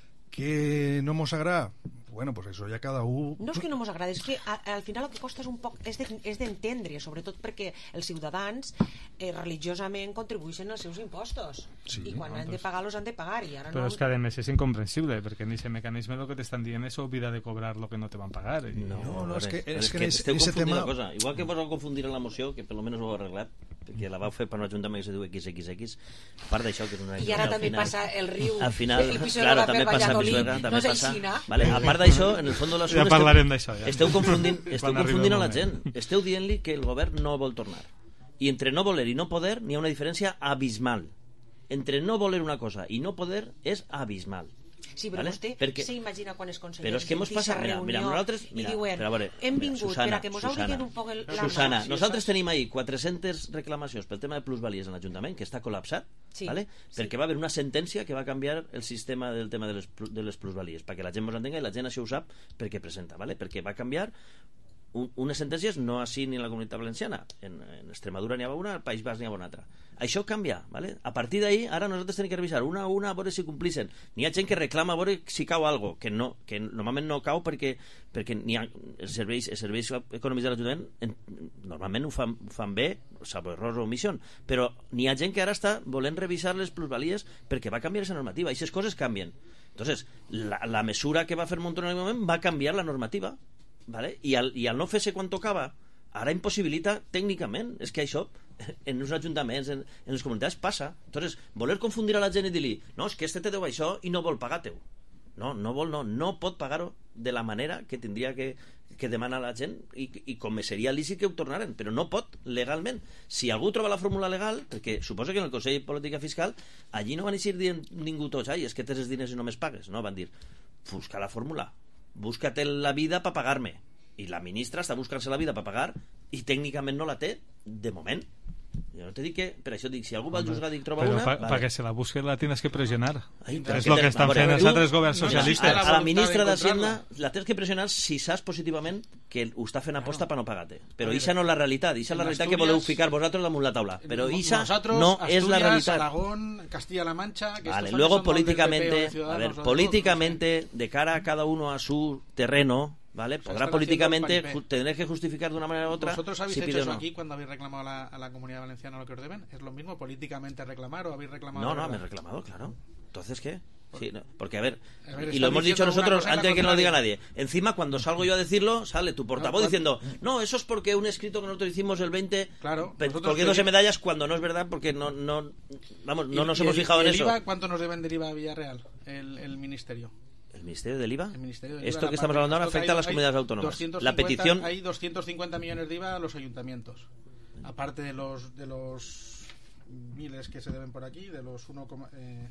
Que no mos agrada? Bueno, pues això ja cada un... No és que no mos agrada, és que a, al final el que costa és un poc és d'entendre, de, sobretot perquè els ciutadans eh, religiosament contribueixen als seus impostos, sí, i quan no, han pues... de pagar-los han de pagar, i ara però no... és que a més és incomprensible, perquè en aquest mecanisme el que t'estan dient és oblidar de cobrar el que no te van pagar. I... No, no, no, és que, és és que, que és, esteu confundint tema... la cosa. Igual que vos vau confundir en la moció, que per almenys ho heu arreglat, perquè la vau fer per un ajuntament que se diu equis equis equis, a part d'això que és una... I ara també final, passa el riu, al final, el claro, també passa a Pisuerga, també passa... Vale, a part d'això, en el fons de l'assumpte... Ja parlarem d'això, ja. Esteu confundint, esteu confundint a la gent. Esteu dient-li que el govern no vol tornar. I entre no voler i no poder n'hi ha una diferència abismal. Entre no voler una cosa i no poder és abismal. Sí, però vale? vostè Perquè... s'imagina quan els consellers però és que mos passa, mira, mira, nosaltres, mira, i diuen, veure, hem vingut Susana, per a que mos obliguen un poc el, la Susana, mà. nosaltres tenim ahir quatre-centes reclamacions pel tema de plusvalies en l'Ajuntament, que està col·lapsat, sí, vale? sí. Perquè va haver una sentència que va canviar el sistema del tema de les, de les plusvalies, perquè la gent mos entenga, i la gent això ho sap perquè presenta, vale? Perquè va canviar un, unes sentències, no així ni en la Comunitat Valenciana, en, en Extremadura n'hi ha una, al País Basc n'hi ha una altra. Això canvia, ¿vale? A partir d'ahí, ara nosaltres tenim que revisar una a una a veure si complixen. N'hi ha gent que reclama a veure si cau algo, que no, que normalment no cau perquè, perquè n'hi ha els serveis, els serveis econòmics de l'Ajuntament en, normalment ho fan, ho fan bé, salvo errors o omissió, però n'hi ha gent que ara està volent revisar les plusvalies perquè va canviar aquesta normativa, i aquestes coses canvien. Entonces, la, la mesura que va fer Montoro en aquell moment va canviar la normativa, ¿vale? I al, i al no fer-se quan tocava, ara impossibilita tècnicament. És que això en els ajuntaments, en, en les comunitats passa. Entonces, voler confundir a la gent i dir-li no, és que este te deu això i no vol pagar-teu. No, no vol, no, no pot pagar-ho de la manera que tindria que, que demana la gent, i, i com seria lícit que ho tornaren, però no pot legalment. Si algú troba la fórmula legal, perquè suposo que en el Consell de Política Fiscal allí no van eixir dient ningú tots, ai, és que tens els diners i no més pagues, no, van dir, busca la fórmula, búscate la vida per pagar-me, i la ministra està buscant-se la vida per pagar i tècnicament no la té de moment. Jo no te dic que, per això dic, si algú va al juzgat i troba Pero una... para vale. que se la busque la tienes que presionar. Ai, Es lo que están fent els altres governs socialistes. A, a la ministra d'Hacienda la tens que pressionar si saps positivament que ho està fent aposta per no pagar-te. Però ixa no és la realitat, ixa és la realitat que voleu ficar vosaltres damunt la taula. Però ixa no és la realitat. Aragón, Castilla-La Mancha... Que vale, luego políticamente, a ver, políticamente, de cara a cada uno a su terreno... ¿Vale? Podrá políticamente tener que justificar de una manera u otra. ¿Vosotros habéis si hecho pide eso o no. aquí cuando habéis reclamado a la, a la Comunidad Valenciana lo que os deben? ¿Es lo mismo políticamente reclamar o habéis reclamado? No, no, me he reclamado, claro. Entonces, ¿qué? Sí, no, porque a ver, a ver y lo hemos dicho nosotros antes de que no lo diga nadie. Encima, cuando salgo yo a decirlo, sale tu portavoz no, diciendo, no, eso es porque un escrito que nosotros hicimos el veinte, claro, colgándose medallas cuando no es verdad, porque no, no vamos, no nos hemos fijado en eso. ¿El I V A cuánto nos deben del I V A a Villarreal, el, el ministerio? ¿El Ministerio del I V A? El Ministerio del Esto I V A, que estamos hablando ahora afecta hay, a las comunidades autónomas. doscientos La cincuenta, petición... Hay doscientos cincuenta millones de I V A a los ayuntamientos. Aparte de los de los miles que se deben por aquí, de los uno, eh,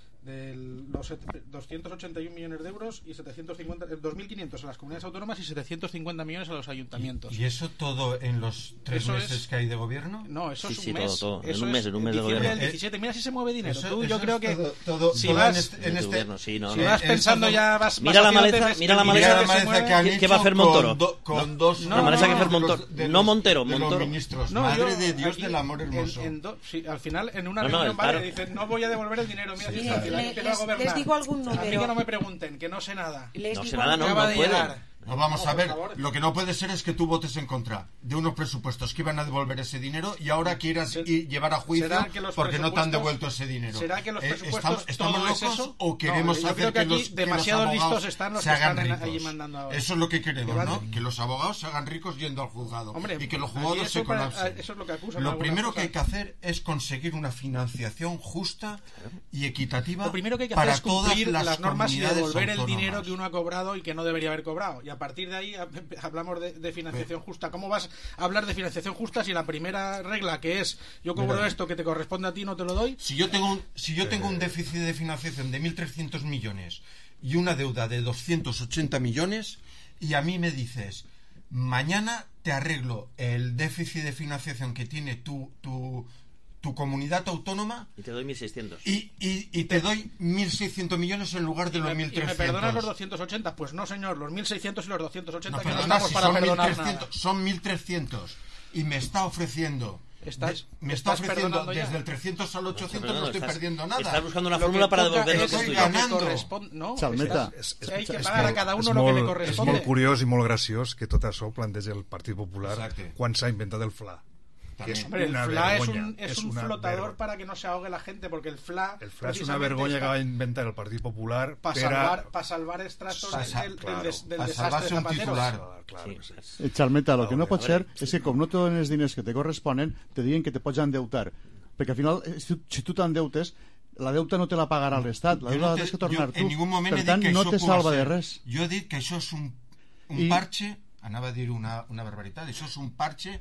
de los doscientos ochenta y un millones de euros y setecientos cincuenta, dos mil quinientos a las comunidades autónomas y setecientos cincuenta millones a los ayuntamientos. ¿Y, y eso todo en los tres eso meses es, que hay de gobierno? No, eso sí, es un sí, mes. Todo, todo. Eso en un mes, en un mes de gobierno. Del diecisiete, mira si se mueve dinero. Eso, Tú, eso yo creo que todo, todo, si todo vas, en este, en este gobierno, sí, no, si no. vas pensando ya vas, mira vas la maleza, mira la maleza, mira la maleza que han hecho ¿qué va a hacer Montoro? Con, do, con no, dos no, la maleza que hacer Montoro, de no los, Montero, de Montoro. Los ministros. No, Madre yo, de Dios aquí, del amor hermoso. En, en do, sí, al final en una no, no, reunión claro. vale, dicen no voy a devolver el dinero, mira sí, si está le, que les, va a les digo algún número. A mí que no me pregunten, que no sé nada. Les no digo sé nada, no, no pueden. Llegar. No, vamos no, a ver, favor. Lo que no puede ser es que tú votes en contra de unos presupuestos que iban a devolver ese dinero y ahora quieras Se, ir, llevar a juicio porque no te han devuelto ese dinero. ¿Será que los presupuestos eh, ¿Estamos, estamos todo locos es eso? o queremos no, hacer que, que, que los, demasiado que los listos están los se que hagan están ricos? allí mandando ahora. Eso es lo que queremos, que ¿no? Que los abogados se hagan ricos yendo al juzgado. Hombre, y que los juzgados se colapsen. Para, eso es lo que acusan. Lo primero que hay que hacer es conseguir una financiación justa y equitativa lo primero que hay que para hacer es cumplir todas las, las normas y devolver autónomas. el dinero que uno ha cobrado y que no debería haber cobrado. Y a partir de ahí hablamos de, de financiación justa. ¿Cómo vas a hablar de financiación justa si la primera regla, que es yo cobro Mira, esto que te corresponde a ti, no te lo doy? Si yo tengo un, si yo tengo un déficit de financiación de mil trescientos millones y una deuda de doscientos ochenta millones y a mí me dices mañana te arreglo el déficit de financiación que tiene tu, tu, tu comunidad autónoma y te doy mil seiscientos y, y, y te doy mil seiscientos millones en lugar de y los me, mil trescientos. ¿Y me perdonas los doscientos ochenta? Pues no, señor, los mil seiscientos y los doscientos ochenta no, que perdona, no estamos si para son perdonar mil trescientos, nada. Son mil trescientos y me está ofreciendo Estás, me está estás ofreciendo desde ya. El trescientos al ochocientos, no, no estoy estás, perdiendo nada. Estás buscando una fórmula para devolver lo que estoy ganando. No, Chalmeta. Estás, és, és, hay que pagar a cada uno és lo molt, que le corresponde. És molt curiós i molt graciós que tot això planteja el Partit Popular Exacte. quan s'ha inventat el F L A. Que es Hombre, el una F L A es vergonya, un, es es un una flotador vergonya. para que no se ahogue la gente, porque el F L A... El F L A és una vergonya que va inventar el Partit Popular para per salvar, a... pa salvar extractos pa sa- del, claro, del, des, del pa desastre salvarse de un Zapatero. titular. Claro, sí. sí. Eh, Chalmeta, lo que no Veure, pot ser és que com no te donen els diners que te corresponen, te diguen que te pots endeutar. Perquè al final, si tu, si tu t'endeutes, la deuta no te la pagarà l'Estat, la deuta la tens que tornar tu. En ningún moment per he tant, dit que no això te puga salva ser. de res. Jo he dit que això és un, un I... parche, anava a dir una, una barbaritat, això és un parche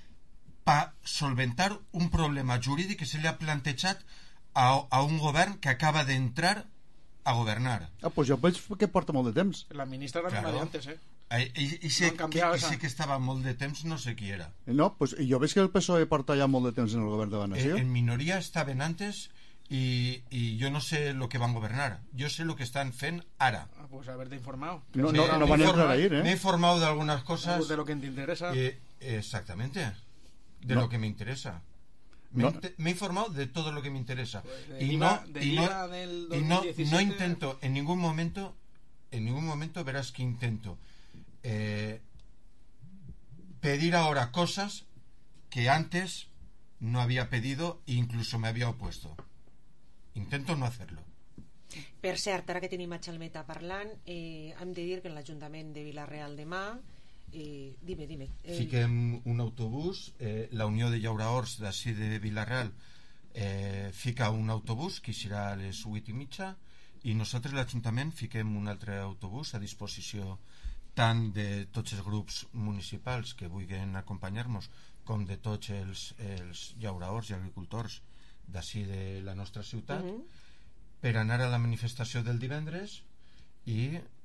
per solventar un problema jurídic que se li ha plantejat a, a un govern que acaba d'entrar a governar. Ah, pues jo veig que porta molt de temps. La ministra era la misma de antes, eh? I, i, sé, no que, i sé que estava molt de temps, no sé qui era. No, pues jo veig que el P S O E porta ja molt de temps en el govern de la nació. En, en minoria estaven antes y, y yo no sé lo que van a gobernar. Yo sé lo que están fent ara. Ah, pues haberte informado. No, Me- no, no me van a informa- entrar a ir, ¿eh? Me he informado de algunas cosas. De lo que te interesa. eh, exactamente. De No. lo que me interesa. Me, No. inte- me he informado de todo lo que me interesa. Pues del y IVA- no, del y no, IVA del y no, dos mil diecisiete. no intento en ningún momento, en ningún momento verás que intento eh, pedir ahora cosas que antes no había pedido e incluso me había opuesto. Intento no hacerlo. Per cert, ara que tenim a Chalmeta parlant, eh, hem de dir que en l'Ajuntament de Vila-real demà eh, dime, dime eh, Fiquem un autobús, eh, la Unió de Llauraors d'ací de Vila-real eh, fica un autobús que serà a les vuit i mitja i nosaltres l'Ajuntament fiquem un altre autobús a disposició tant de tots els grups municipals que vulguin acompanyar-nos com de tots els, els llauraors i agricultors d'ací de la nostra ciutat Mhm. per anar a la manifestació del divendres i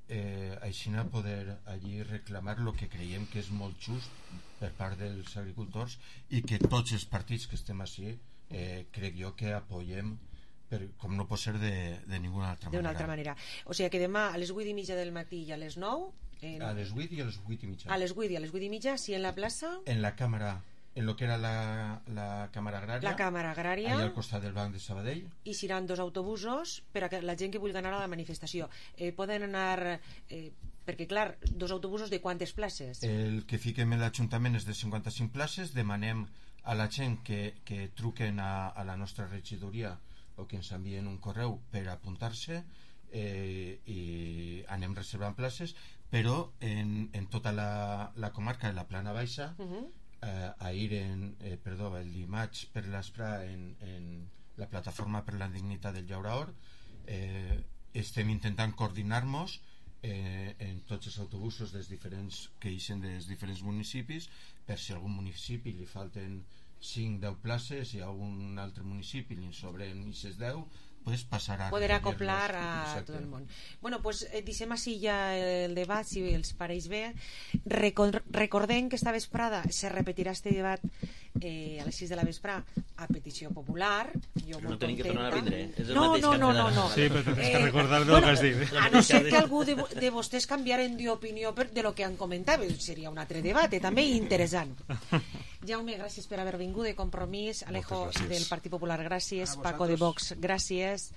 eh, així poder allí reclamar el que creiem que és molt just per part dels agricultors i que tots els partits que estem així eh, crec jo que apoyem per, com no pot ser de, de ninguna altra manera. D'una altra manera. O sigui que demà a les vuit i mitja del matí i a les nou... En... A les vuit i a les vuit i mitja. A les vuit i a les vuit i mitja, sí, en la plaça... En la càmera, en lo que era la, la càmera agrària. La càmera agrària. Allà al costat del Banc de Sabadell. I seran dos autobusos per a que la gent que vulgui anar a la manifestació. Eh, poden anar... Eh, perquè, clar, dos autobusos de quantes places? El que fiquem en l'Ajuntament és de cinquanta-cinc places. Demanem a la gent que, que truquen a, a la nostra regidoria o que ens envien un correu per apuntar-se eh, i anem reservant places, però en, en tota la, la comarca de la Plana Baixa, uh-huh. eh, ahir en, eh, perdó, el dimarts per l'Aspra en, en la plataforma per la dignitat del Llauraor, eh, estem intentant coordinar-nos eh, en tots els autobusos dels diferents, que ixen dels diferents municipis, per si a algun municipi li falten cinc deu places i a un altre municipi li sobren aquestes deu, pues passar a poder acoplar a tot el món. Bueno, pues eh, deixem així ja el debat, si els pareix bé. Record, recordem que esta vesprada se repetirà este debat eh, a les sis de la vesprà a petició popular. Jo no tenim que tornar a vindre, eh? És el no, mateix no, que no, no, no. Sí, però tens que eh, recordar de bueno, lo que has dit. A no ser que algú de, de vostès canviaren d'opinió de lo que han comentat, seria un altre debat, eh, també interessant. Jaume, gràcies per haver vingut, de Compromís. Alejo del Partit Popular, gràcies. Paco de Vox, gràcies.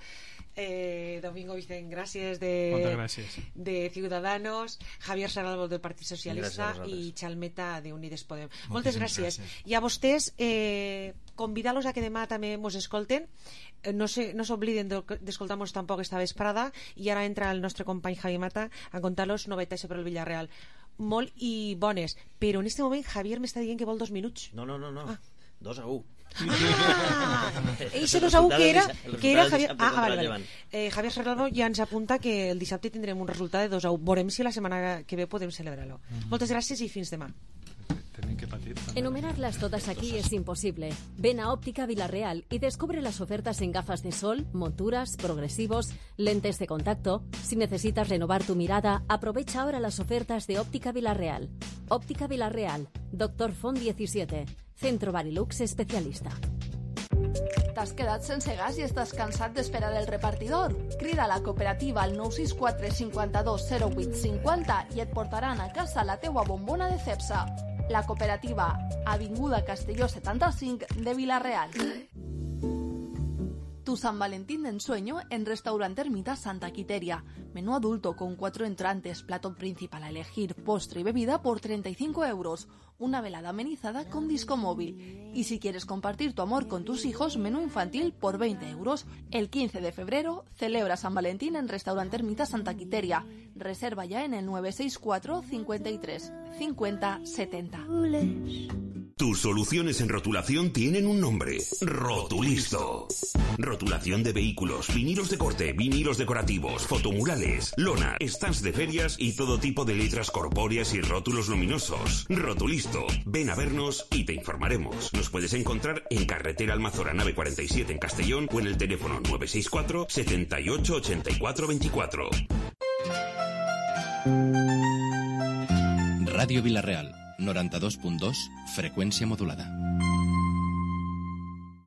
Eh, Domingo Vicent, gràcies de, gràcies de Ciudadanos. Javier Saralbo del Partit Socialista i Chalmeta de Unides Podem. Moltes, Moltes gràcies. gràcies. I a vostès, eh, convidar-los a que demà també mos escolten. No s'obliden d'escoltar-nos tampoc esta vesprada, i ara entra el nostre company Javi Mata a contar-los novetats sobre el Villarreal. Molt i bones, però en aquest moment Javier m'està dient que vol dos minuts. No, no, no, no. Ah. dos a u. Ah, eixe dos a u que era, que era Javier... Ah, vale, vale. Eh, Javier Serrano ja ens apunta que el dissabte tindrem un resultat de dos a u. Veurem si la setmana que ve podem celebrar-lo. Mm-hmm. Moltes gràcies i fins demà. Enumerarlas todas aquí es imposible. Ven a Óptica Villarreal y descubre las ofertas en gafas de sol, monturas, progresivos, lentes de contacto. Si necesitas renovar tu mirada, aprovecha ahora las ofertas de Óptica Villarreal. Óptica Villarreal, Doctor Font diecisiete, Centro Barilux especialista. T'has quedat sense gas i estàs cansat d'esperar el repartidor? Crida a la cooperativa al nou sis quatre cinquanta-dos zero vuit cinquanta i et portaran a casa la teua bombona de Cepsa. La cooperativa, Avinguda Castelló setanta-cinc de Vila-real. Tu San Valentín de ensueño en Restaurante Ermita Santa Quiteria. Menú adulto con cuatro entrantes, plato principal a elegir, postre y bebida por treinta y cinco euros. Una velada amenizada con disco móvil. Y si quieres compartir tu amor con tus hijos, menú infantil por veinte euros. El quince de febrero celebra San Valentín en Restaurante Ermita Santa Quiteria. Reserva ya en el nueve seis cuatro cincuenta y tres cincuenta setenta. Tus soluciones en rotulación tienen un nombre: Rotulisto. Rotulación de vehículos, vinilos de corte, vinilos decorativos, fotomurales, lona, stands de ferias y todo tipo de letras corpóreas y rótulos luminosos. Rotulisto. Ven a vernos y te informaremos. Nos puedes encontrar en Carretera Almazora Nave cuarenta y siete en Castellón o en el teléfono nueve seis cuatro setenta y ocho ochenta y cuatro veinticuatro. Radio Villarreal, noranta dos punt dos, freqüència modulada.